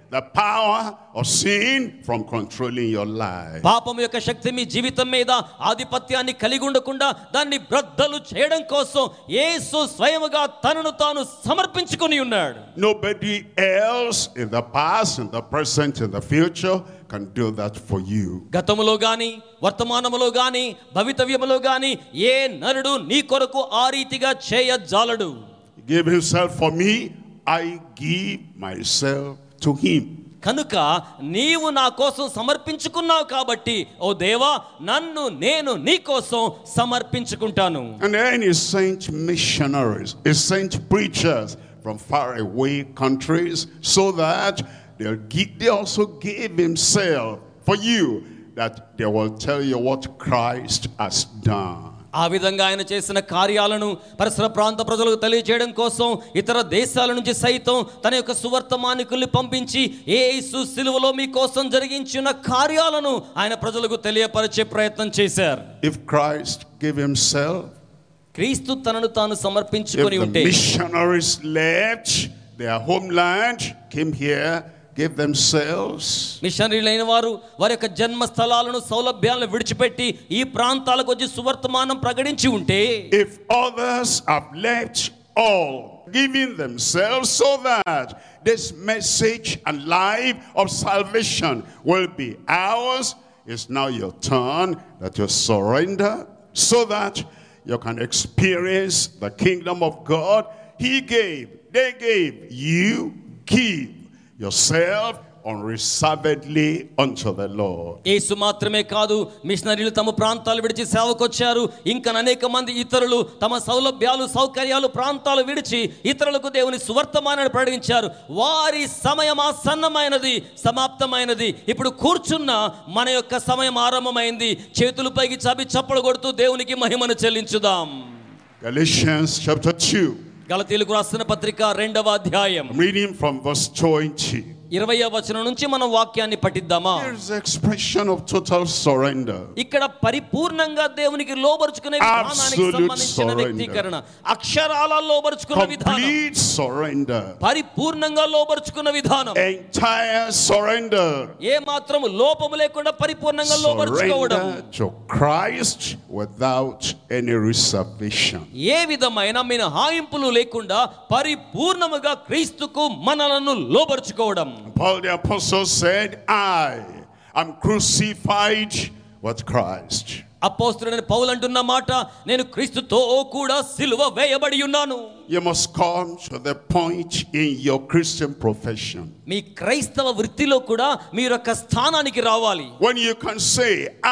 [SPEAKER 2] the power of sin from controlling your life.
[SPEAKER 1] పాపం యొక్క శక్తి మీ జీవితం మీద ఆధిపత్యాన్ని కలిగి ఉండకుండా దాన్ని బ్రద్దలు చేయడం కోసం యేసు స్వయముగా తనను తాను సమర్పించుకొని ఉన్నాడు.
[SPEAKER 2] Nobody else in the past, in the present, in the future can do that for you.
[SPEAKER 1] గతములో గాని వర్తమానములో గాని భవితవ్యములో గాని ఏ నరుడు నీ కొరకు ఆ రీతిగా చేయజాలడు.
[SPEAKER 2] He gave himself for me, I give myself to him.
[SPEAKER 1] కనుక నీవు నా కోసం సమర్పించుకున్నావు కాబట్టి ఓ దేవా నన్ను నేను నీ కోసం సమర్పించుకుంటాను.
[SPEAKER 2] And then he sent missionaries, he sent preachers from far away countries so that they also gave himself for you, that they will tell you what Christ has done.
[SPEAKER 1] ఆ విధంగా ఆయన చేసిన కార్యాలను పరిసర ప్రాంత ప్రజలకు తెలియజేయడం కోసం ఇతర దేశాల నుంచి సైతం తన యొక్క సువర్తమానికుల్ని పంపించి యేసు సిలువలో మీ కోసం జరిగించిన కార్యాలను ఆయన ప్రజలకు తెలియపరిచే ప్రయత్నం చేశారు.
[SPEAKER 2] If Christ gave himself,
[SPEAKER 1] క్రీస్తు తనను తాను సమర్పించుకొని ఉంటే,
[SPEAKER 2] if the missionaries left their homeland, came here, gave themselves,
[SPEAKER 1] మిషనరీలైన వారు వారి యొక్క జన్మ స్థలాలను సౌలభ్యాలను విడిచిపెట్టి ఈ ప్రాంతాలకు వచ్చి సువర్తమానం ప్రకటించి ఉంటే,
[SPEAKER 2] if others have left all, giving themselves so that this message and life of salvation will be ours, it's now your turn that you surrender so that you can experience the kingdom of God. He gave, they gave, you give yourself unreservedly unto the Lord.
[SPEAKER 1] యేసు మాత్రమే కాదు, మిషనరీలు తమ ప్రాంతాలు విడిచి సేవకు వచ్చారు. ఇంకా అనేక మంది ఇతరులు తమ సౌలభ్యాలు సౌకర్యాలు ప్రాంతాలు విడిచి ఇతరులకు దేవుని సువర్తమానాన్ని ప్రకటించారు. వారి సమయం ఆసన్నమైనది, సమాప్తమైనది. ఇప్పుడు కూర్చున్న మన యొక్క సమయం ఆరంభమైంది. చేతులు పైకి చాపి చప్పలు కొడుతూ దేవునికి మహిమను చెల్లించుదాం.
[SPEAKER 2] Galatians chapter 2.
[SPEAKER 1] గలతీయులకు రాసిన పత్రిక 2వ అధ్యాయం.
[SPEAKER 2] I'm reading from verse 20.
[SPEAKER 1] 20వ వచనం నుంచి మనం వాక్యాన్ని పఠిద్దామా.
[SPEAKER 2] There is the expression of total surrender.
[SPEAKER 1] ఇక్కడ పరిపూర్ణంగా దేవునికి లోబరుచుకునే విధానానికి సంబంధించిన వ్యక్తీకరణ, అక్షరాల లోబరుచుకున్న విధానం,
[SPEAKER 2] complete surrender,
[SPEAKER 1] పరిపూర్ణంగా లోబరుచుకున్న విధానం,
[SPEAKER 2] entire surrender,
[SPEAKER 1] ఏ మాత్రం లోపము లేకుండా పరిపూర్ణంగా లోబరుచుకోవడం,
[SPEAKER 2] surrender to Christ without any reservation.
[SPEAKER 1] ఏ విధమైన మినహాయింపులు లేకుండా పరిపూర్ణముగా క్రీస్తుకు మనలను లోబరుచుకోవడం.
[SPEAKER 2] Paul the apostle said, I am crucified with Christ.
[SPEAKER 1] అపోస్తలుడైన పౌలు అంటున్న మాట, నేను క్రీస్తుతో కూడా సిలువ వేయబడి ఉన్నాను.
[SPEAKER 2] You must come to the point in your Christian profession
[SPEAKER 1] మీ క్రైస్తవ వృత్తిలో కూడా మీరు ఒక స్థానానికి రావాలి.
[SPEAKER 2] when you can say,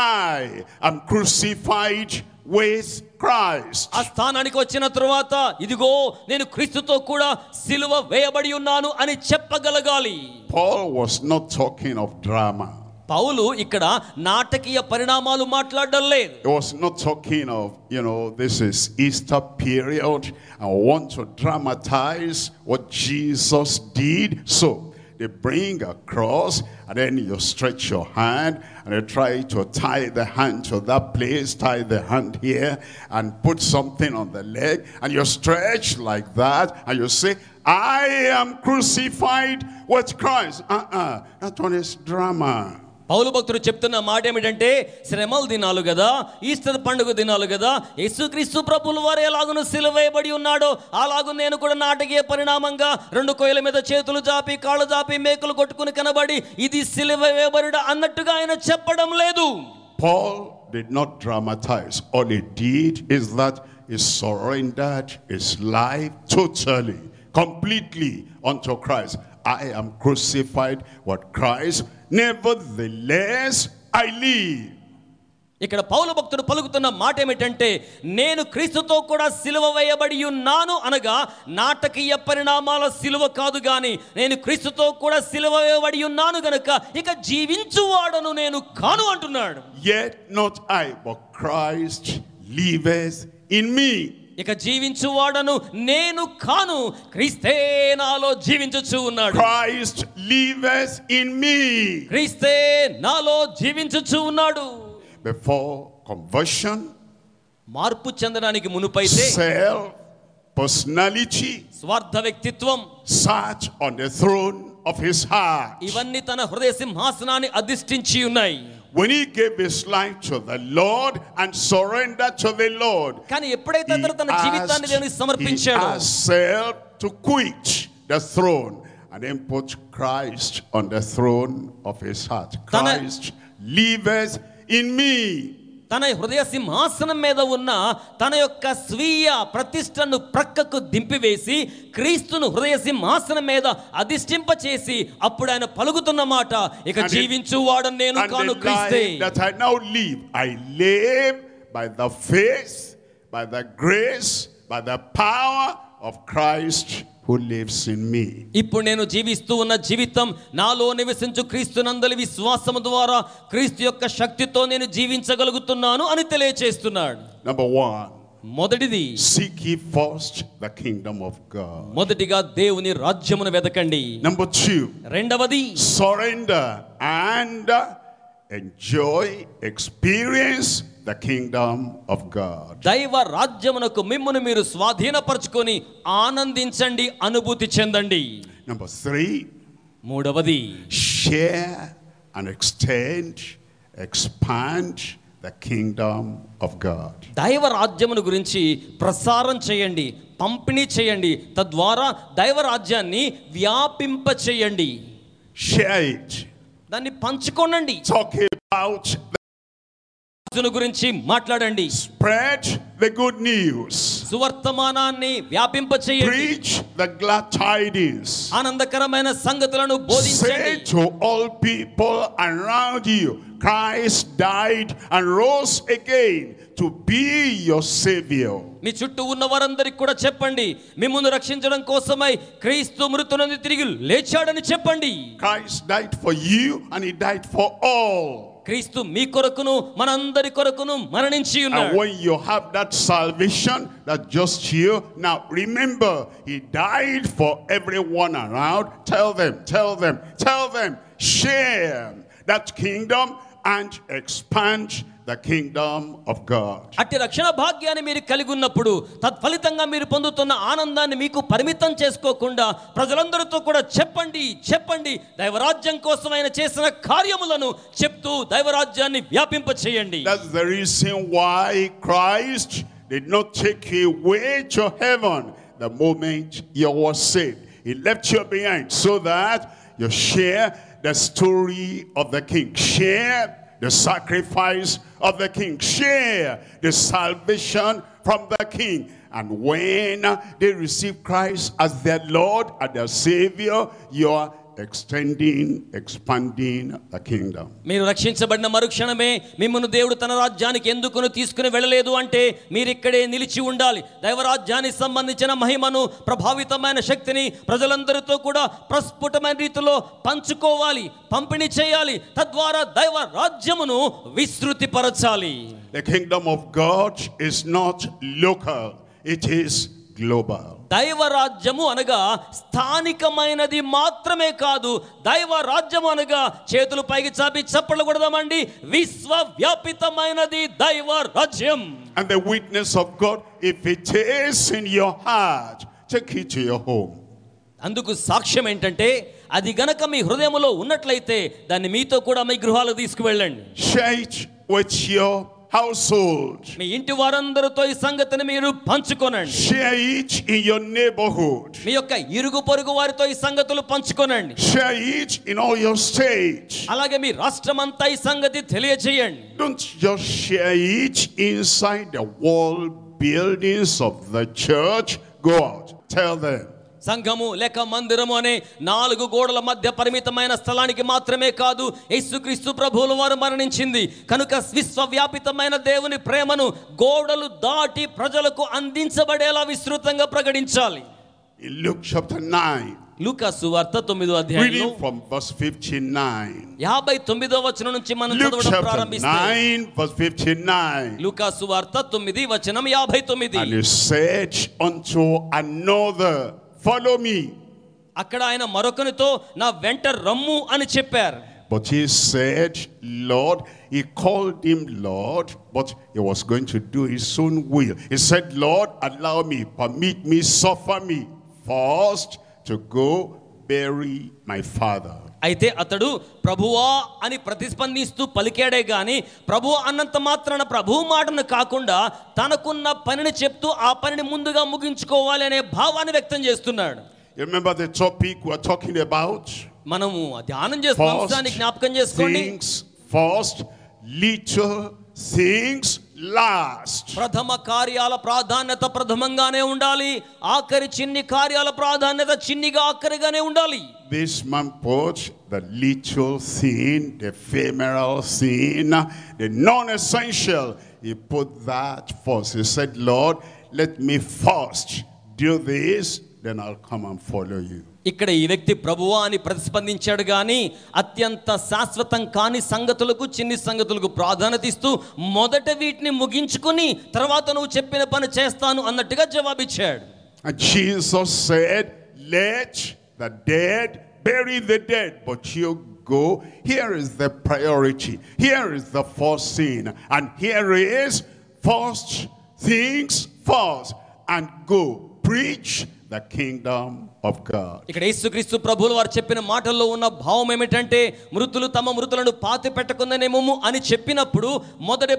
[SPEAKER 2] I am crucified with Christ.
[SPEAKER 1] ఆ స్థానానికి వచ్చిన తరువాత ఇదిగో నేను క్రీస్తుతో కూడా సిలువ వేయబడి ఉన్నాను అని చెప్పగలగాలి.
[SPEAKER 2] Paul was not talking of drama.
[SPEAKER 1] పౌలు ఇక్కడ నాటకీయ పరిణామాలు మాట్లాడడం లేదు.
[SPEAKER 2] He was not talking of, this is Easter period, I want to dramatize what Jesus did. So they bring a cross, and then you stretch your hand, and you try to tie the hand to that place, tie the hand here, and put something on the leg, and you stretch like that, and you say, I am crucified with Christ. That one is drama.
[SPEAKER 1] పౌలు భక్తుడు చెప్తున్న మాట ఏమిటంటే, శ్రమల దినాలు కదా, ఈస్టర్ పండుగ దినాలు కదా, యేసుక్రీస్తు ప్రభువుల వారు ఎలాగును సిలువ వేయబడి ఉన్నాడో అలాగూ నేను కూడా నాటకీయ పరిణామంగా 2 కొయ్యల మీద చేతులు జాపి కాళ్ళు జాపి మేకులు కొట్టుకుని కనబడి ఇది సిలువ వేయబడుట అన్నట్టుగా ఆయన చెప్పడం లేదు.
[SPEAKER 2] Paul did not dramatize. All he did is that he surrendered his life totally, completely unto Christ. I am crucified with Christ, nevertheless I live.
[SPEAKER 1] ఇక్కడ పౌలు భక్తుడు పలుకుతున్న మాట ఏమిటంటే, నేను క్రీస్తుతో కూడా సిలువ వేయబడి ఉన్నాను అనగా నాటకీయ పరిణామాల సిలువ కాదు గాని నేను క్రీస్తుతో కూడా సిలువ వేయబడి ఉన్నాను గనుక ఇక జీవించువాడను నేను కాను అంటున్నాడు.
[SPEAKER 2] Yet not I, but Christ liveth in me.
[SPEAKER 1] ఇక జీవించువాడను నేను కాను, క్రీస్తే నాలో జీవించుచు ఉన్నాడు.
[SPEAKER 2] Christ liveth in me.
[SPEAKER 1] క్రీస్తే నాలో జీవించుచు ఉన్నాడు.
[SPEAKER 2] Before conversion,
[SPEAKER 1] మార్పు చెందడానికి మునుపైతే
[SPEAKER 2] self, personality
[SPEAKER 1] స్వార్థ వ్యక్తిత్వం
[SPEAKER 2] sat on the throne of his heart.
[SPEAKER 1] ఇవన్నీ తన హృదయ సింహాసనాన్ని అధిష్ఠించి ఉన్నాయి.
[SPEAKER 2] When he gave his life to the Lord and surrendered to the Lord,
[SPEAKER 1] కానీ ఎప్పుడైతే అతను తన జీవితాన్ని దేవునికి
[SPEAKER 2] he
[SPEAKER 1] సమర్పించాడో,
[SPEAKER 2] asked self to quit the throne and then put Christ on the throne of his heart. Christ liveth in me.
[SPEAKER 1] తన హృదయ సింహాసనం మీద ఉన్న తన యొక్క స్వీయ ప్రతిష్టను ప్రక్కకు దింపివేసి క్రీస్తును హృదయ సింహాసనం మీద అధిష్ఠింప చేసి అప్పుడు ఆయన పలుకుతున్న మాట, ఇక జీవించువాడను నేను కాను క్రీస్తే.
[SPEAKER 2] That I now live, I live by the faith, by the grace, by the power of Christ who lives in me.
[SPEAKER 1] ఇప్పుడు నేను జీవిస్తూ ఉన్న జీవితం నాలో నివసించు క్రీస్తునందలి విశ్వాసము ద్వారా క్రీస్తు యొక్క శక్తితో నేను జీవించగలుగుతున్నాను అని తెలియజేస్తున్నాడు.
[SPEAKER 2] Number 1,
[SPEAKER 1] మొదటిది,
[SPEAKER 2] seek ye first the kingdom of God.
[SPEAKER 1] మొదటిగా దేవుని రాజ్యమును వెదకండి.
[SPEAKER 2] Number 2,
[SPEAKER 1] రెండవది,
[SPEAKER 2] surrender and enjoy, experience the kingdom of God.
[SPEAKER 1] దైవ రాజ్యమునకు మిమ్మును మీరు స్వాధీనపరచుకొని ఆనందించండి, అనుభూతి చెందండి.
[SPEAKER 2] Number 3,
[SPEAKER 1] మూడవది,
[SPEAKER 2] share and extend, expand the kingdom of God.
[SPEAKER 1] దైవ రాజ్యమును గురించి ప్రసారం చేయండి, పంపిణీ చేయండి, తద్వారా దైవ రాజ్యాన్ని వ్యాపింప చేయండి.
[SPEAKER 2] Share it.
[SPEAKER 1] దాన్ని పంచుకోనండి.
[SPEAKER 2] Talk about
[SPEAKER 1] గురించి మాట్లాడండి.
[SPEAKER 2] spread the good news.
[SPEAKER 1] సువర్తమానాన్ని వ్యాపింప చేయండి.
[SPEAKER 2] Preach the glad tidings.
[SPEAKER 1] ఆనందకరమైన సంగతులను
[SPEAKER 2] Say
[SPEAKER 1] బోధించండి.
[SPEAKER 2] to all people around you, Christ died and rose again to be your savior.
[SPEAKER 1] మీ చుట్టూ ఉన్న వారందరికి కూడా చెప్పండి, మిమ్మును రక్షించడం కోసమై క్రీస్తు మృతుల నుండి తిరిగి లేచాడని చెప్పండి.
[SPEAKER 2] Christ died for you and he died for all.
[SPEAKER 1] క్రీస్తు మీ కొరకును మనందరి కొరకును మరణించి
[SPEAKER 2] And
[SPEAKER 1] ఉన్నాడు.
[SPEAKER 2] when you have that salvation, that just you, now remember, he died for everyone around. Tell them, share that kingdom and expand the kingdom of God.
[SPEAKER 1] అట్టి రక్షణ భాగ్యాన్ని మీరు కలిగి ఉన్నప్పుడు తత్ఫలితంగా మీరు పొందుతున్న ఆనందాన్ని మీకు పరిమితం చేసుకోకుండా ప్రజలందరితో కూడా చెప్పండి దైవరాజ్యం కోసం ఆయన చేసిన కార్యములను చెప్తూ దైవరాజ్యాన్ని వ్యాపింప చేయండి.
[SPEAKER 2] That's the reason why Christ did not take you away to heaven the moment you were saved. He left you behind so that you share the story of the king, share the sacrifice of the king, share the salvation from the king. And when they receive Christ as their Lord and their Savior, you are expanding the kingdom.
[SPEAKER 1] మీరు రక్షించబడిన మరుక్షణమే మిమ్మును దేవుడు తన రాజ్యానికి ఎందుకును తీసుకుని వెళ్ళలేదు అంటే మీరు ఇక్కడే నిలిచి ఉండాలి. దైవరాజ్యానికి సంబంధించిన మహిమను, ప్రభావితమైన శక్తిని ప్రజలందరితో కూడా ప్రస్ఫుటమైన రీతిలో పంచుకోవాలి, పంపిణీ చేయాలి. తద్వారా దైవ రాజ్యమును విస్తృతిపరచాలి.
[SPEAKER 2] The kingdom of God is not local, it is global.
[SPEAKER 1] దైవ రాజ్యము అనగా స్థానికమైనది మాత్రమే కాదు, దైవ రాజ్యము అనగా చేతులు పైకి చాపి చప్పట్లు కొడదామండి, విశ్వవ్యాపితమైనది దైవ రాజ్యం.
[SPEAKER 2] And the witness of God, if it is in your heart, take it to your home.
[SPEAKER 1] అందుకు సాక్ష్యం ఏంటంటే అది గనక మీ హృదయములో ఉన్నట్లయితే దాన్ని మీతో కూడా మీ గృహాలకు తీసుకువెళ్ళండి.
[SPEAKER 2] Share it with your household.
[SPEAKER 1] మీ ఇంటి వారందరితో ఈ సంగతిని మీరు పంచుకోనండి.
[SPEAKER 2] Share it in your neighborhood.
[SPEAKER 1] మీ యొక్క ఇరుగు పొరుగు వారితో ఈ సంగతులు పంచుకోనండి.
[SPEAKER 2] Share it in all your states.
[SPEAKER 1] అలాగే మీ రాష్ట్రమంతా ఈ సంగతి తెలియజేయండి.
[SPEAKER 2] Don't just share it inside the wall buildings of the church. Go out, tell them.
[SPEAKER 1] సంఘము లేక మందిరము అనే 4 గోడల మధ్య పరిమితమైన స్థలానికి మాత్రమే కాదు యేసుక్రీస్తు ప్రభువుల వారు మరణించింది కనుక విశ్వవ్యాపితమైన దేవుని ప్రేమను గోడలు దాటి ప్రజలకు అందించబడేలా విస్తృతంగా ప్రకటించాలి.
[SPEAKER 2] In Luke chapter 9,
[SPEAKER 1] లూకా సువార్త 9వ అధ్యాయంలో
[SPEAKER 2] reading from verse 59.
[SPEAKER 1] 59వ వచనం నుంచి మనం
[SPEAKER 2] Luke
[SPEAKER 1] చదవడం
[SPEAKER 2] chapter
[SPEAKER 1] ప్రారంభిస్తే
[SPEAKER 2] 9 verse 59.
[SPEAKER 1] లూకా సువార్త 9 వచనం 59.
[SPEAKER 2] And he said unto another, follow me.
[SPEAKER 1] అక్కడ ఆయన మరొకనితో నా వెంట రమ్ము అని చెప్పారు.
[SPEAKER 2] But he said, Lord, he called him Lord, but he was going to do his own will. He said, Lord, allow me, permit me, suffer me first to go bury my father.
[SPEAKER 1] అయితే అతడు ప్రభువా అని ప్రతిస్పందిస్తూ పలికాడే గాని ప్రభువా అన్నంత మాత్రాన ప్రభువు మాటను కాకుండా తనకున్న పనిని చెప్తూ ఆ పనిని ముందుగా ముగించుకోవాలి అనే భావాన్ని వ్యక్తం చేస్తున్నాడు.
[SPEAKER 2] You remember the topic we're talking about?
[SPEAKER 1] మనము ధ్యానం చేస్తున్న అంశాన్ని జ్ఞాపకం చేసుకోండి.
[SPEAKER 2] Things first, little things last.
[SPEAKER 1] ప్రథమ కార్యాల ప్రాధాన్యత ప్రథమంగానే ఉండాలి, ఆఖరి చిన్ని కార్యాల ప్రాధాన్యత చిన్నిగా ఆఖరిగానే ఉండాలి.
[SPEAKER 2] This man put the little thing, the ephemeral thing, the non-essential, he put that first. He said, Lord, let me first do this, then I'll come and follow you.
[SPEAKER 1] ఇక్కడ ఈ వ్యక్తి ప్రభువా అని ప్రతిస్పందించాడు కానీ అత్యంత శాశ్వతం కాని సంగతులకు చిన్ని సంగతులకు ప్రాధాన్యత ఇస్తూ మొదట వీటిని ముగించుకుని తర్వాత నువ్వు చెప్పిన పని చేస్తాను అన్నట్టుగా జవాబిచ్చాడు.
[SPEAKER 2] And Jesus said, let the dead bury the dead, but you go. Here is the priority. Here is the first thing. And here is first things first. And go preach the kingdom of God.
[SPEAKER 1] ఇక్కడ యేసుక్రీస్తు ప్రభువుల వారు చెప్పిన మాటల్లో ఉన్న భావం ఏమిటంటే మృతులు తమ మృతులను పాతి పెట్టకుందనేమో అని చెప్పినప్పుడు మొదటి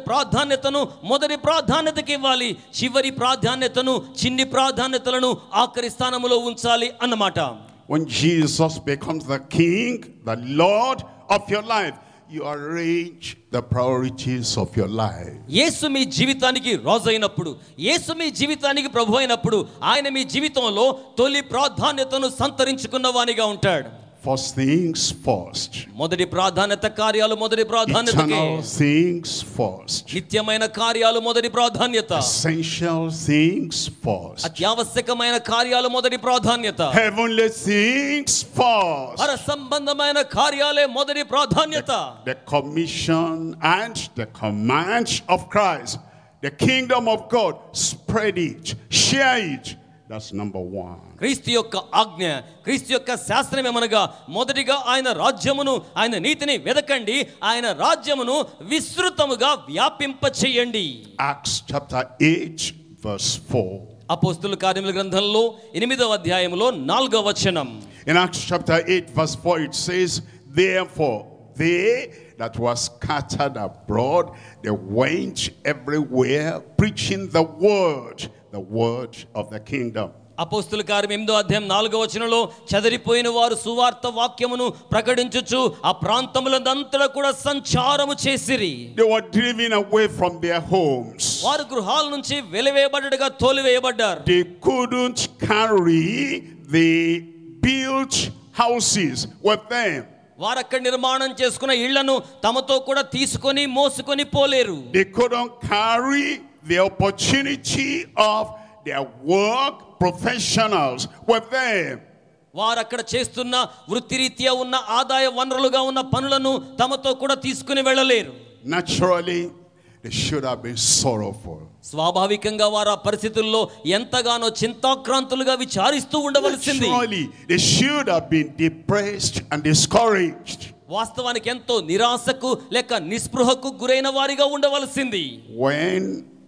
[SPEAKER 1] ప్రాధాన్యతకి ఇవ్వాలి, చివరి ప్రాధాన్యతను చిన్ని ప్రాధాన్యతలను ఆఖరి స్థానంలో ఉంచాలి అన్నమాట.
[SPEAKER 2] When Jesus becomes the king, the Lord of your life, you arrange the priorities of your life.
[SPEAKER 1] యేసు మీ జీవితానికి రాజు అయినప్పుడు, యేసు మీ జీవితానికి ప్రభు అయినప్పుడు ఆయన మీ జీవితంలో తొలి ప్రాధాన్యతను సంతరించుకున్న వానిగా ఉంటాడు.
[SPEAKER 2] First things first.
[SPEAKER 1] మొదటి ప్రాధాన్యత కార్యాలు మొదటి ప్రాధాన్యతకే.
[SPEAKER 2] Eternal things first.
[SPEAKER 1] నిత్యమైన కార్యాలు మొదటి ప్రాధాన్యత.
[SPEAKER 2] Essential things first.
[SPEAKER 1] అత్యావశ్యకమైన కార్యాలు మొదటి ప్రాధాన్యత.
[SPEAKER 2] Heavenly things first.
[SPEAKER 1] పర సంబంధమైన కార్యాలే మొదటి ప్రాధాన్యత.
[SPEAKER 2] The commission and the command of Christ, the kingdom of God, spread it, share it. That's number one.
[SPEAKER 1] క్రీస్తు యొక్క ఆజ్ఞ, క్రీస్తు యొక్క శాస్త్రం ఏమనగా మొదటిగా ఆయన రాజ్యమును ఆయన నీతిని వెదకండి, ఆయన రాజ్యమును విస్తృతముగా వ్యాపింప చేయండి.
[SPEAKER 2] Acts chapter 8 verse 4.
[SPEAKER 1] అపోస్తలుల కార్యముల గ్రంథంలో 8వ అధ్యాయములో 4వ వచనం.
[SPEAKER 2] In Acts chapter 8 verse 4 it says, therefore they that were scattered abroad, they went everywhere preaching the word of the kingdom.
[SPEAKER 1] అపోస్తలుల కార్యం 8వ అధ్యాయం 4వ వచనంలో చెదరిపోయిన వారు సువార్త వాక్యమును ప్రకటించుచు ఆ ప్రాంతములంతటా కూడా సంచారము చేసిరి.
[SPEAKER 2] They were driven away from their homes.
[SPEAKER 1] వారు గృహాల నుంచి వెలివేయబడ్డగా తోలివేయబడ్డారు.
[SPEAKER 2] They couldn't carry the built houses with them.
[SPEAKER 1] వారు అక్కడ నిర్మాణం చేసుకున్న ఇళ్లను తమతో కూడా తీసుకొని మోసుకొని పోలేరు.
[SPEAKER 2] They couldn't carry the opportunity of their work professionals with them.
[SPEAKER 1] వారు అక్కడ చేస్తున్న వృత్తిరీత్యా ఉన్న ఆదాయ వనరులుగా ఉన్న పనులను తమతో కూడా తీసుకుని వెళ్ళలేరు.
[SPEAKER 2] Naturally, they should have been sorrowful.
[SPEAKER 1] స్వాభావికంగా వారు ఆ పరిస్థితుల్లో ఎంతగానో చింతాక్రాంతులుగా విచారిస్తూ ఉండవలసింది.
[SPEAKER 2] Naturally, they should have been depressed and discouraged.
[SPEAKER 1] వాస్తవానికి ఎంతో నిరాశకు లేక నిస్పృహకు గురైన వారిగా ఉండవలసింది.
[SPEAKER 2] When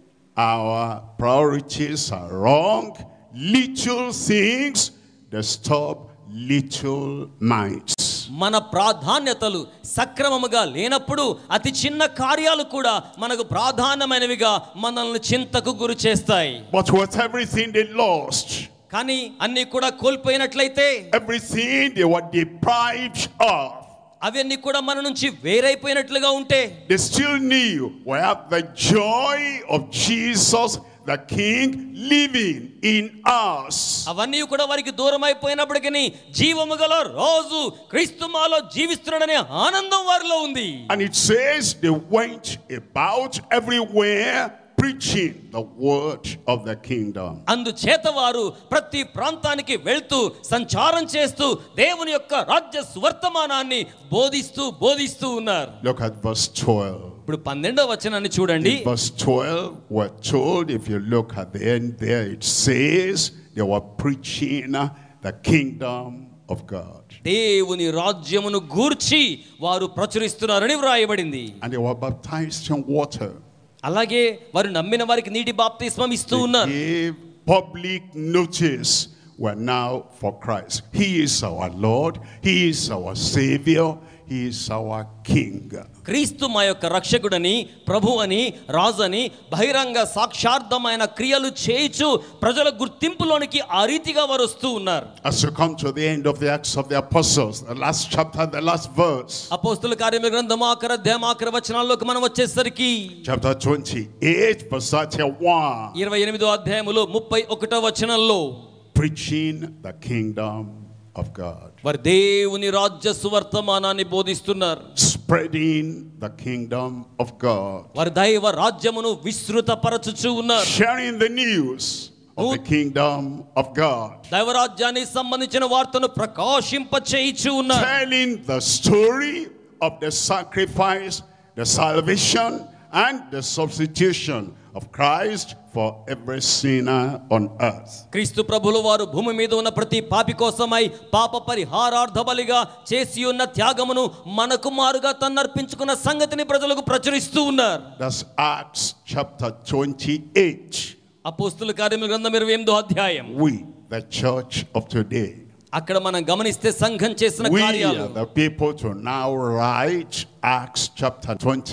[SPEAKER 2] our priorities are wrong, little things disturb little minds.
[SPEAKER 1] మన ప్రాధాన్యతలు సక్రమముగా లేనప్పుడు అతి చిన్న కార్యాలు కూడా మనకు ప్రాధాన్యమైనవిగా మనల్ని చింతకు గురి చేస్తాయి.
[SPEAKER 2] But with everything they lost,
[SPEAKER 1] కానీ అన్ని కూడా కోల్పోయినట్లయితే,
[SPEAKER 2] everything they were deprived of,
[SPEAKER 1] అవన్నీ కూడా మన నుంచి వేరైపోయినట్లుగా ఉంటే,
[SPEAKER 2] they still knew we have the joy of Jesus the King living in us.
[SPEAKER 1] అవన్నీ కూడా వారికి దూరం అయిపోయినప్పటికీ జీవము గల రాజు క్రీస్తు మాలో జీవిస్తున్నాడనే ఆనందం వారిలో ఉంది.
[SPEAKER 2] And it says they went about everywhere preaching the word of the kingdom.
[SPEAKER 1] అందుచేత వారు ప్రతి ప్రాంతానికి వెళ్తూ సంచారం చేస్తూ దేవుని యొక్క రాజ్య సువర్తమానాన్ని బోధిస్తూ ఉన్నారు.
[SPEAKER 2] Look at verse 12.
[SPEAKER 1] ఇప్పుడు 12వ వచనాన్ని చూడండి.
[SPEAKER 2] In verse 12 we're told, if you look at the end there, it says they were preaching the kingdom of God.
[SPEAKER 1] దేవుని రాజ్యమును గూర్చి వారు ప్రచురిస్తున్నారని వ్రాయబడింది.
[SPEAKER 2] And they were baptized in water.
[SPEAKER 1] అలాగే వారు నమ్మిన వారికి నీటి బాప్తిస్మం ఇస్తూ ఉన్నారు.
[SPEAKER 2] They gave public notice. were now for Christ. He is our Lord. He is our Savior. He is our King.
[SPEAKER 1] క్రీస్తు మా యొక్క రక్షకుడని, ప్రభు అని, రాజు అని బహిరంగ సాక్షార్థమైన క్రియలు చేయించు ప్రజల గుర్తింపులోనికి ఆ రీతిగా వారు వస్తూ ఉన్నారు.
[SPEAKER 2] As you come to the end of the Acts of the Apostles, the last chapter, the last verse,
[SPEAKER 1] అపోస్తలుల కార్యముల గ్రంథం ఆఖరి అధ్యాయం ఆఖరి వచనాల్లోకి మనం వచ్చేసరికి
[SPEAKER 2] chapter 28 verse 31,
[SPEAKER 1] 28వ అధ్యాయములో 31వ వచనంలో
[SPEAKER 2] preaching the kingdom of God,
[SPEAKER 1] వారు దేవుని రాజ్య సువర్తమానాన్ని బోధిస్తున్నారు.
[SPEAKER 2] spreading the kingdom of God,
[SPEAKER 1] వారు దైవ రాజ్యమును విస్తృతపరచుచూ ఉన్నారు.
[SPEAKER 2] sharing the news of the kingdom of God,
[SPEAKER 1] దైవ రాజ్యానికి సంబంధించిన వార్తను ప్రకాశింపచేయుచూ ఉన్నారు.
[SPEAKER 2] telling the story of the sacrifice, the salvation and the substitution of Christ for every sinner on earth.
[SPEAKER 1] క్రీస్తు ప్రభువుల వారు భూమి మీద ఉన్న ప్రతి పాపి కోసమై పాప పరిహారార్థ బలిగా చేసి ఉన్న త్యాగమును మనకు మారుగా తన్నర్పించుకున్న సంగతిని ప్రజలకు ప్రచురిస్తూ ఉన్నారు.
[SPEAKER 2] That's Acts chapter 28.
[SPEAKER 1] అపోస్తలుల కార్యముల గ్రంథం 28వ అధ్యాయం.
[SPEAKER 2] We, the church of today,
[SPEAKER 1] అక్కడ మనం గమనిస్తే సంఘం చేసిన
[SPEAKER 2] we
[SPEAKER 1] కార్యాలు,
[SPEAKER 2] are the people to now write Acts chapter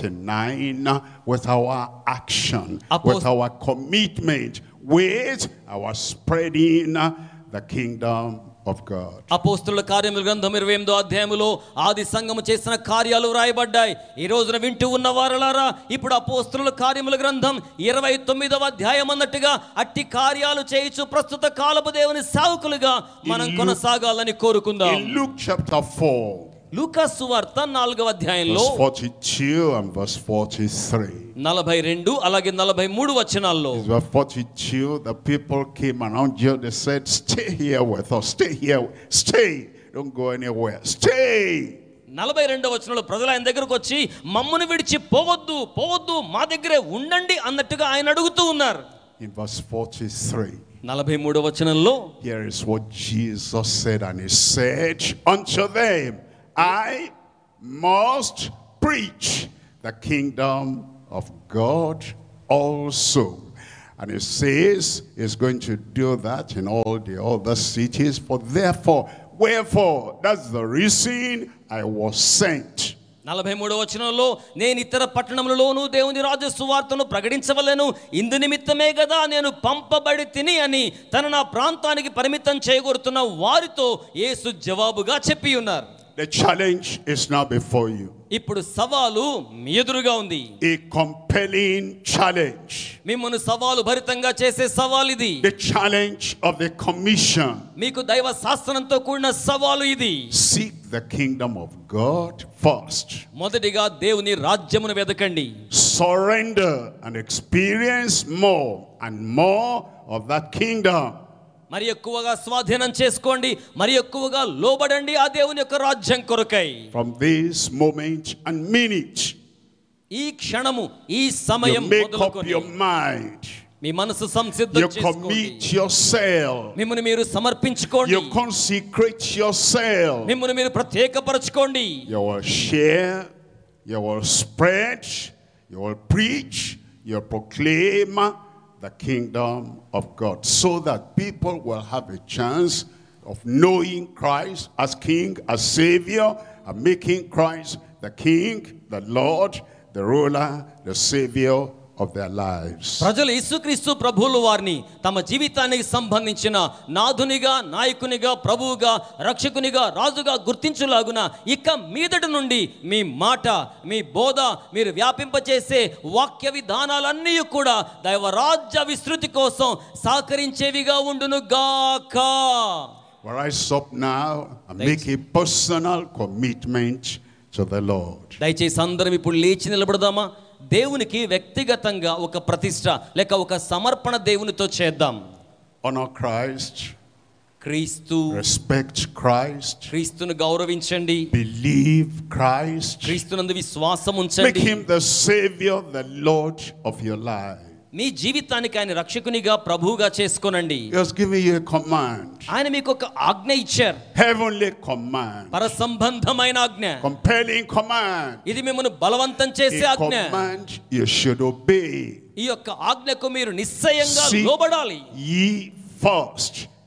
[SPEAKER 2] 29 with our action, with our commitment, with our spreading the kingdom of God.
[SPEAKER 1] అపోస్తలుల కార్యముల గ్రంథం 28వ అధ్యాయములో ఆది సంఘము చేసిన కార్యాలు వ్రాయబడ్డాయి. ఈ రోజున వింటూ ఉన్న వారలారా, ఇప్పుడు అపోస్తలుల కార్యముల గ్రంథం 29వ అధ్యాయం అన్నట్టుగా అట్టి కార్యాలు చేయించు ప్రస్తుత కాలపు దేవుని సేవకులుగా మనం కొనసాగాలని కోరుకుందాం.
[SPEAKER 2] In Luke chapter 4,
[SPEAKER 1] లూకా సువార్త 4వ అధ్యాయంలో
[SPEAKER 2] verse 42 and verse 43.
[SPEAKER 1] 42 అలాగే 43 వచనాల్లో,
[SPEAKER 2] Verse 42, the people came around you. They said, stay here with us. Stay here. Stay. Don't go anywhere. Stay.
[SPEAKER 1] 42వ వచనంలో ప్రజలు ఆయన దగ్గరకు వచ్చి మమ్మును విడిచి పోవద్దు పోవద్దు మా దగ్గరే ఉండండి అన్నట్టుగా ఆయన అడుగుతూ ఉన్నారు.
[SPEAKER 2] In verse 43,
[SPEAKER 1] 43వ వచనంలో
[SPEAKER 2] here is what Jesus said, and he said unto them, I must preach the kingdom of God also. And he says he's going to do that in all the other cities. For therefore, wherefore, that's the reason I was sent.
[SPEAKER 1] 43వ వచనంలో, నేను ఇతర పట్టణములలోనూ దేవుని రాజ్య సువార్తను ప్రకటించవలెను, ఇందు నిమిత్తమే కదా నేను పంపబడి తిని అని తన ప్రాంతానికి పరిమితం చేయగోరుతున్న వారితో యేసు జవాబుగా చెప్పి ఉన్నారు.
[SPEAKER 2] The challenge is now before you.
[SPEAKER 1] ఇప్పుడు సవాలు మీ ఎదురుగా ఉంది.
[SPEAKER 2] A compelling challenge.
[SPEAKER 1] మిమ్మల్ని సవాలు భరితంగా చేసే సవాల్ ఇది.
[SPEAKER 2] The challenge of the commission.
[SPEAKER 1] మీకు దైవ శాసనంతో కూడిన సవాలు ఇది.
[SPEAKER 2] Seek the kingdom of God first.
[SPEAKER 1] మొదటిగా దేవుని రాజ్యమును వెదకండి.
[SPEAKER 2] Surrender and experience more and more of that kingdom.
[SPEAKER 1] మరి ఎక్కువగా స్వాధీనం చేసుకోండి, మరి ఎక్కువగా లోబడండి ఆ దేవుని యొక్క రాజ్యం కొరకై.
[SPEAKER 2] From this moment and minute,
[SPEAKER 1] ఈ క్షణము ఈ సమయం
[SPEAKER 2] you make up
[SPEAKER 1] మొదలుకొని
[SPEAKER 2] your mind.
[SPEAKER 1] మీ మనసు సంసిద్ధం
[SPEAKER 2] You
[SPEAKER 1] చేసుకోండి.
[SPEAKER 2] commit yourself.
[SPEAKER 1] మిమ్మల్ని మీరు సమర్పించుకోండి.
[SPEAKER 2] You consecrate yourself.
[SPEAKER 1] మిమ్మల్ని మీరు ప్రత్యేకపరచుకోండి.
[SPEAKER 2] You will share, you will spread, you will preach, you will proclaim the kingdom of God, so that people will have a chance of knowing Christ as King, as Savior, and making Christ the King, the Lord, the ruler, the Savior of their lives.
[SPEAKER 1] ప్రజలు యేసుక్రీస్తు ప్రభువుల వారిని తమ జీవితానికి సంబంధించిన నాథునిగా, నాయకునిగా, ప్రభువుగా, రక్షకునిగా, రాజుగా గుర్తించులాగున ఇక మీదటి నుండి మీ మాట, మీ బోధ, మీరు వ్యాపింపచేసే వాక్య విధానాలన్నీ కూడా దైవరాజ్య విస్తృతి కోసం సహకరించేవిగా ఉండును గాక.
[SPEAKER 2] Rise up now and make a personal commitment to the Lord.
[SPEAKER 1] దయచేసి అందరం ఇప్పుడు లేచి నిలబడదామా? దేవునికి వ్యక్తిగతంగా ఒక ప్రతిష్ట లేక ఒక సమర్పణ దేవునితో చేద్దాం.
[SPEAKER 2] Honor Christ.
[SPEAKER 1] క్రీస్తు.
[SPEAKER 2] Respect Christ.
[SPEAKER 1] క్రీస్తును గౌరవించండి.
[SPEAKER 2] Believe Christ.
[SPEAKER 1] క్రీస్తునందు విశ్వాసం ఉంచండి.
[SPEAKER 2] Make him the Savior, the Lord of your life.
[SPEAKER 1] మీ జీవితానికి ఆయన రక్షకునిగా, ప్రభువుగా చేసుకోనండి.
[SPEAKER 2] He has given you a command.
[SPEAKER 1] ఆయన మీకు ఒక ఆజ్ఞ ఇచ్చారు.
[SPEAKER 2] Heavenly command.
[SPEAKER 1] పర సంబంధమైన ఆజ్ఞ.
[SPEAKER 2] Compelling command.
[SPEAKER 1] ఇది మిమ్మల్ని బలవంతం చేసే
[SPEAKER 2] A
[SPEAKER 1] ఆజ్ఞ.
[SPEAKER 2] command you should obey.
[SPEAKER 1] ఈ యొక్క ఆజ్ఞకు మీరు నిశ్చయంగా
[SPEAKER 2] Seek
[SPEAKER 1] లోబడాలి.
[SPEAKER 2] ye first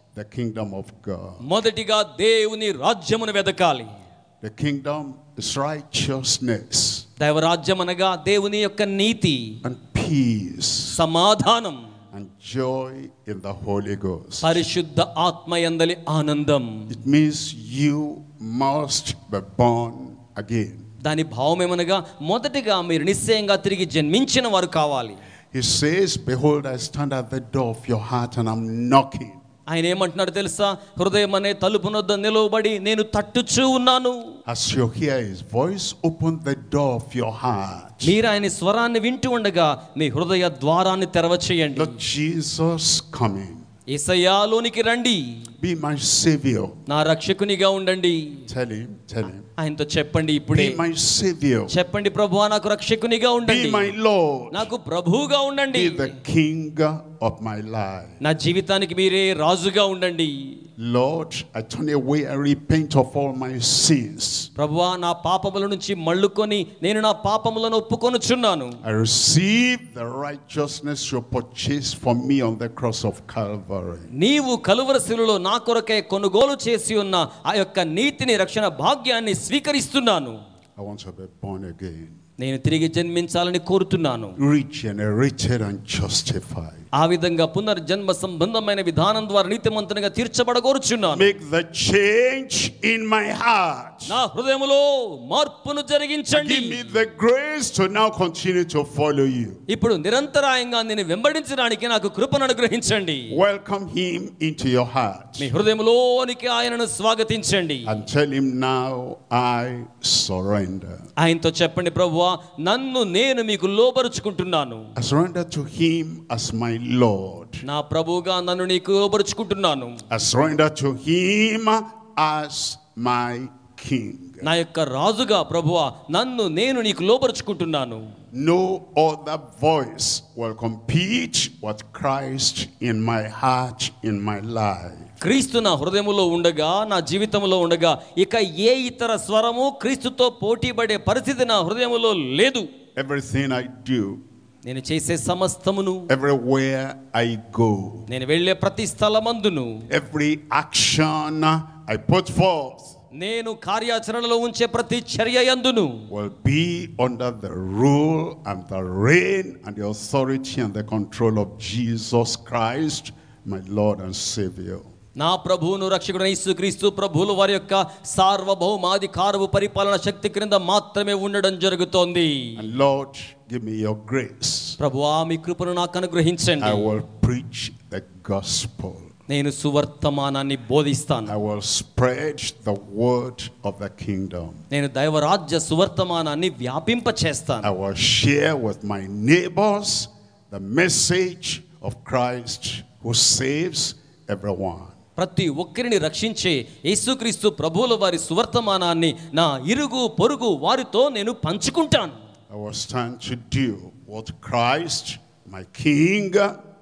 [SPEAKER 2] the kingdom of God.
[SPEAKER 1] మొదటిగా దేవుని రాజ్యమును వెదకాలి.
[SPEAKER 2] The kingdom is righteousness
[SPEAKER 1] దైవరాజ్యం అనగా దేవుని యొక్క నీతి,
[SPEAKER 2] and peace
[SPEAKER 1] సమాధానం,
[SPEAKER 2] and joy in the Holy Ghost.
[SPEAKER 1] పరిశుద్ధ ఆత్మయందలి ఆనందం.
[SPEAKER 2] It means you must be born again.
[SPEAKER 1] దాని భావం ఏమనగా మొదటిగా మీరు నిశ్చయంగా తిరిగి జన్మించిన వారు కావాలి.
[SPEAKER 2] He says, behold, I stand at the door of your heart and I'm knocking.
[SPEAKER 1] ఆయన ఏమంటున్నాడు తెలుసా? హృదయం అనే తలుపు నొద్ద నిలవబడి నేను తట్టుచూ ఉన్నాను.
[SPEAKER 2] As you hear his voice, open the door of your heart.
[SPEAKER 1] మీరు ఆయన స్వరాన్ని వింటూ ఉండగా మీ హృదయ ద్వారాన్ని తెరవచేయండి.
[SPEAKER 2] Lord Jesus, come in.
[SPEAKER 1] యేసయ్యాలోనికి రండి.
[SPEAKER 2] Be my savior.
[SPEAKER 1] నా రక్షకునిగా ఉండండి.
[SPEAKER 2] Tell him.
[SPEAKER 1] ఆయనతో చెప్పండి ఇప్పుడే.
[SPEAKER 2] Be my savior.
[SPEAKER 1] చెప్పండి, ప్రభువా నాకు రక్షకునిగా ఉండండి.
[SPEAKER 2] Be my Lord.
[SPEAKER 1] నాకు ప్రభువుగా ఉండండి.
[SPEAKER 2] Be the king of my life.
[SPEAKER 1] నా జీవితానికి మీరే రాజుగా ఉండండి.
[SPEAKER 2] Lord, I turn away and repent of all my sins.
[SPEAKER 1] ప్రభువా నా పాపముల నుంచి మళ్ళుకొని నేను నా పాపములను ఒప్పుకొనుచున్నాను.
[SPEAKER 2] I receive the righteousness you purchased for me on the cross of Calvary.
[SPEAKER 1] నీవు కలువరి శిలువలో నా కొరకై కొనుగోలు చేసి ఉన్న ఆ యొక్క నీతిని, రక్షణ భాగ్యాన్ని స్వీకరిస్తున్నాను.
[SPEAKER 2] I want to be born again.
[SPEAKER 1] నేను తిరిగి జన్మించాలని కోరుతున్నాను.
[SPEAKER 2] Regenerated and justified.
[SPEAKER 1] ఆ విధంగా పునర్జన్మ సంబంధమైన విధానం ద్వారా నీతిమంతునిగా తీర్చబడగోరుచున్నాను.
[SPEAKER 2] Make the change in my heart.
[SPEAKER 1] నా హృదయములో మార్పును జరిగించండి.
[SPEAKER 2] Give me the grace to now continue to follow you.
[SPEAKER 1] ఇప్పుడు నిరంతరాయంగా నేను వెంబడించడానికి నాకు కృపను అనుగ్రహించండి.
[SPEAKER 2] Welcome him into your heart.
[SPEAKER 1] మీ హృదయములోనికి ఆయనను స్వాగతించండి.
[SPEAKER 2] And tell him, now I surrender.
[SPEAKER 1] ఆయనతో చెప్పండి, ప్రభువా నన్ను నేను మీకు లోబరుచుకుంటున్నాను.
[SPEAKER 2] I surrender to him as my Lord.
[SPEAKER 1] నా ప్రభువుగా నన్ను నీకు లోబరుచుకుంటున్నాను.
[SPEAKER 2] I surrender to him as my king.
[SPEAKER 1] నా యొక్క రాజుగా ప్రభువా నన్ను నేను నీకు లోబరుచుకుంటున్నాను.
[SPEAKER 2] No other voice will compete with Christ in my heart, in my life.
[SPEAKER 1] క్రీస్తు నా హృదయములో ఉండగా, నా జీవితంలో ఉండగా ఇక ఏ ఇతర స్వరము క్రీస్తుతో పోటీపడే పరిస్థితి నా హృదయములో లేదు.
[SPEAKER 2] Everything I do,
[SPEAKER 1] నేను చేసే సమస్తమును,
[SPEAKER 2] everywhere I go,
[SPEAKER 1] నేను వెళ్ళే ప్రతి స్థలమందును,
[SPEAKER 2] every action I put forth,
[SPEAKER 1] నేను కార్యాచరణలో ఉంచే ప్రతి చర్య యందును
[SPEAKER 2] will be under the rule and the reign and the authority and the control of Jesus Christ, my Lord and Savior.
[SPEAKER 1] నా ప్రభువును రక్షకుడైన యేసుక్రీస్తు ప్రభువుల వారి యొక్క సార్వభౌమాధికారపు పరిపాలన శక్తి క్రింద మాత్రమే ఉండడం జరుగుతోంది.
[SPEAKER 2] And Lord, give me your grace.
[SPEAKER 1] ప్రభువా మీ కృపను నాకు అనుగ్రహించండి.
[SPEAKER 2] I will preach the gospel.
[SPEAKER 1] నేను సువర్తమానాన్ని బోధిస్తాను.
[SPEAKER 2] I will spread the word of the kingdom.
[SPEAKER 1] నేను దైవరాజ్య సువర్తమానాన్ని వ్యాపింప చేస్తాను.
[SPEAKER 2] I will share with my neighbors the message of Christ who saves everyone.
[SPEAKER 1] ప్రతి ఒక్కరిని రక్షించే యేసుక్రీస్తు ప్రభువుల వారి సువర్తమానాన్ని నా ఇరుగు పొరుగు వారితో నేను పంచుకుంటాను.
[SPEAKER 2] I will stand to do what Christ, my King,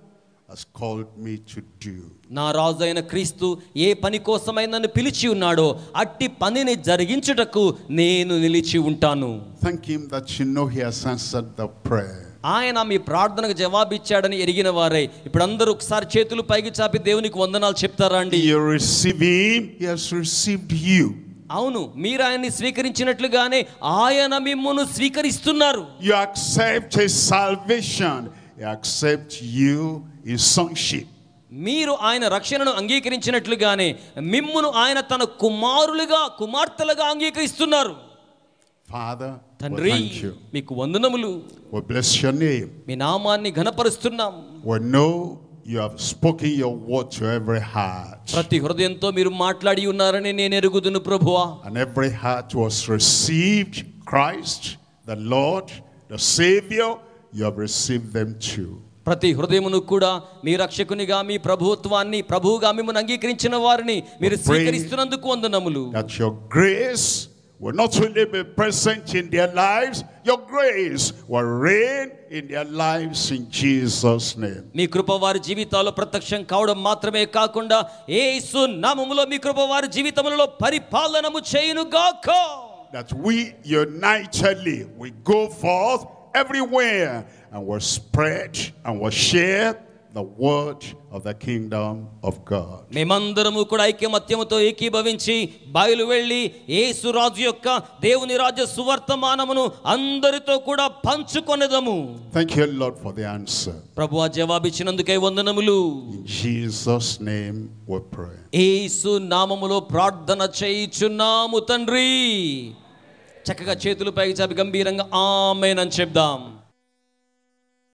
[SPEAKER 2] has called me to do.
[SPEAKER 1] నా రాజు అయిన క్రీస్తు ఏ పని కోసమై నన్ను పిలిచి ఉన్నాడో అట్టి పనిని జరిగించుటకు నేను నిలిచి ఉంటాను.
[SPEAKER 2] Thank him that you know he has answered the prayer.
[SPEAKER 1] ఆయన మీ ప్రార్థనకు జవాబిచ్చాడని ఎరిగిన వారే ఇప్పుడు అందరూ ఒకసారి చేతులు పైకి చాపి దేవునికి వందనాలు చెప్తారా అండి?
[SPEAKER 2] You receive him, he has received you.
[SPEAKER 1] అవును, మీరు ఆయన్ని స్వీకరించినట్లుగానే ఆయన మిమ్మును స్వీకరిస్తున్నారు.
[SPEAKER 2] You accept his salvation, he accepts you his sonship.
[SPEAKER 1] మీరు ఆయన రక్షణను అంగీకరించినట్లుగానే మిమ్మును ఆయన తన కుమారులుగా కుమార్తెలుగా అంగీకరిస్తున్నారు.
[SPEAKER 2] Father,
[SPEAKER 1] తండ్రి,
[SPEAKER 2] we thank you.
[SPEAKER 1] మీకు వందనములు.
[SPEAKER 2] We bless your name.
[SPEAKER 1] మీ నామాన్ని ఘనపరుస్తున్నాం.
[SPEAKER 2] We know you have spoken your word to every heart.
[SPEAKER 1] ప్రతి హృదయంతో మీరు మాట్లాడి ఉన్నారని నేను ఎరుగుదును ప్రభువా.
[SPEAKER 2] And every heart was received Christ, the Lord, the Savior. You have received them too.
[SPEAKER 1] ప్రతి హృదయమును కూడా మీ రక్షకునిగా మీ ప్రభుత్వాన్ని ప్రభువుగా మిమ్మల్ని అంగీకరించిన వారిని మీరు స్వీకరిస్తున్నందుకు వందనములు.
[SPEAKER 2] That your grace will not only be present in their lives, your grace will reign in their lives in Jesus' name.
[SPEAKER 1] మీ కృప వారి జీవితాల్లో ప్రత్యక్షం కావడం మాత్రమే కాకుండా యేసు నామములో మీ కృప వారి జీవితములలో పరిపాలనము చేయును గాక.
[SPEAKER 2] That we unitedly we go forth everywhere and will spread and will share the word of the kingdom of God.
[SPEAKER 1] మేమందరము కూడా ఐక్యమత్యముతో ఏకీభవించి బయలు వెళ్ళి యేసు రాజు యొక్క దేవుని రాజ్య సువర్తమానమును అందరితో కూడా పంచుకొనెదము.
[SPEAKER 2] Thank you, Lord, for the answer.
[SPEAKER 1] ప్రభువా జవాబిచ్చినందుకై వందనములు.
[SPEAKER 2] In Jesus' name we pray.
[SPEAKER 1] యేసు నామములో ప్రార్థన చేయుచున్నాము తండ్రి. చక్కగా చేతులు పైకి చాపి గంభీరంగా ఆమేన్ అని చెప్దాం.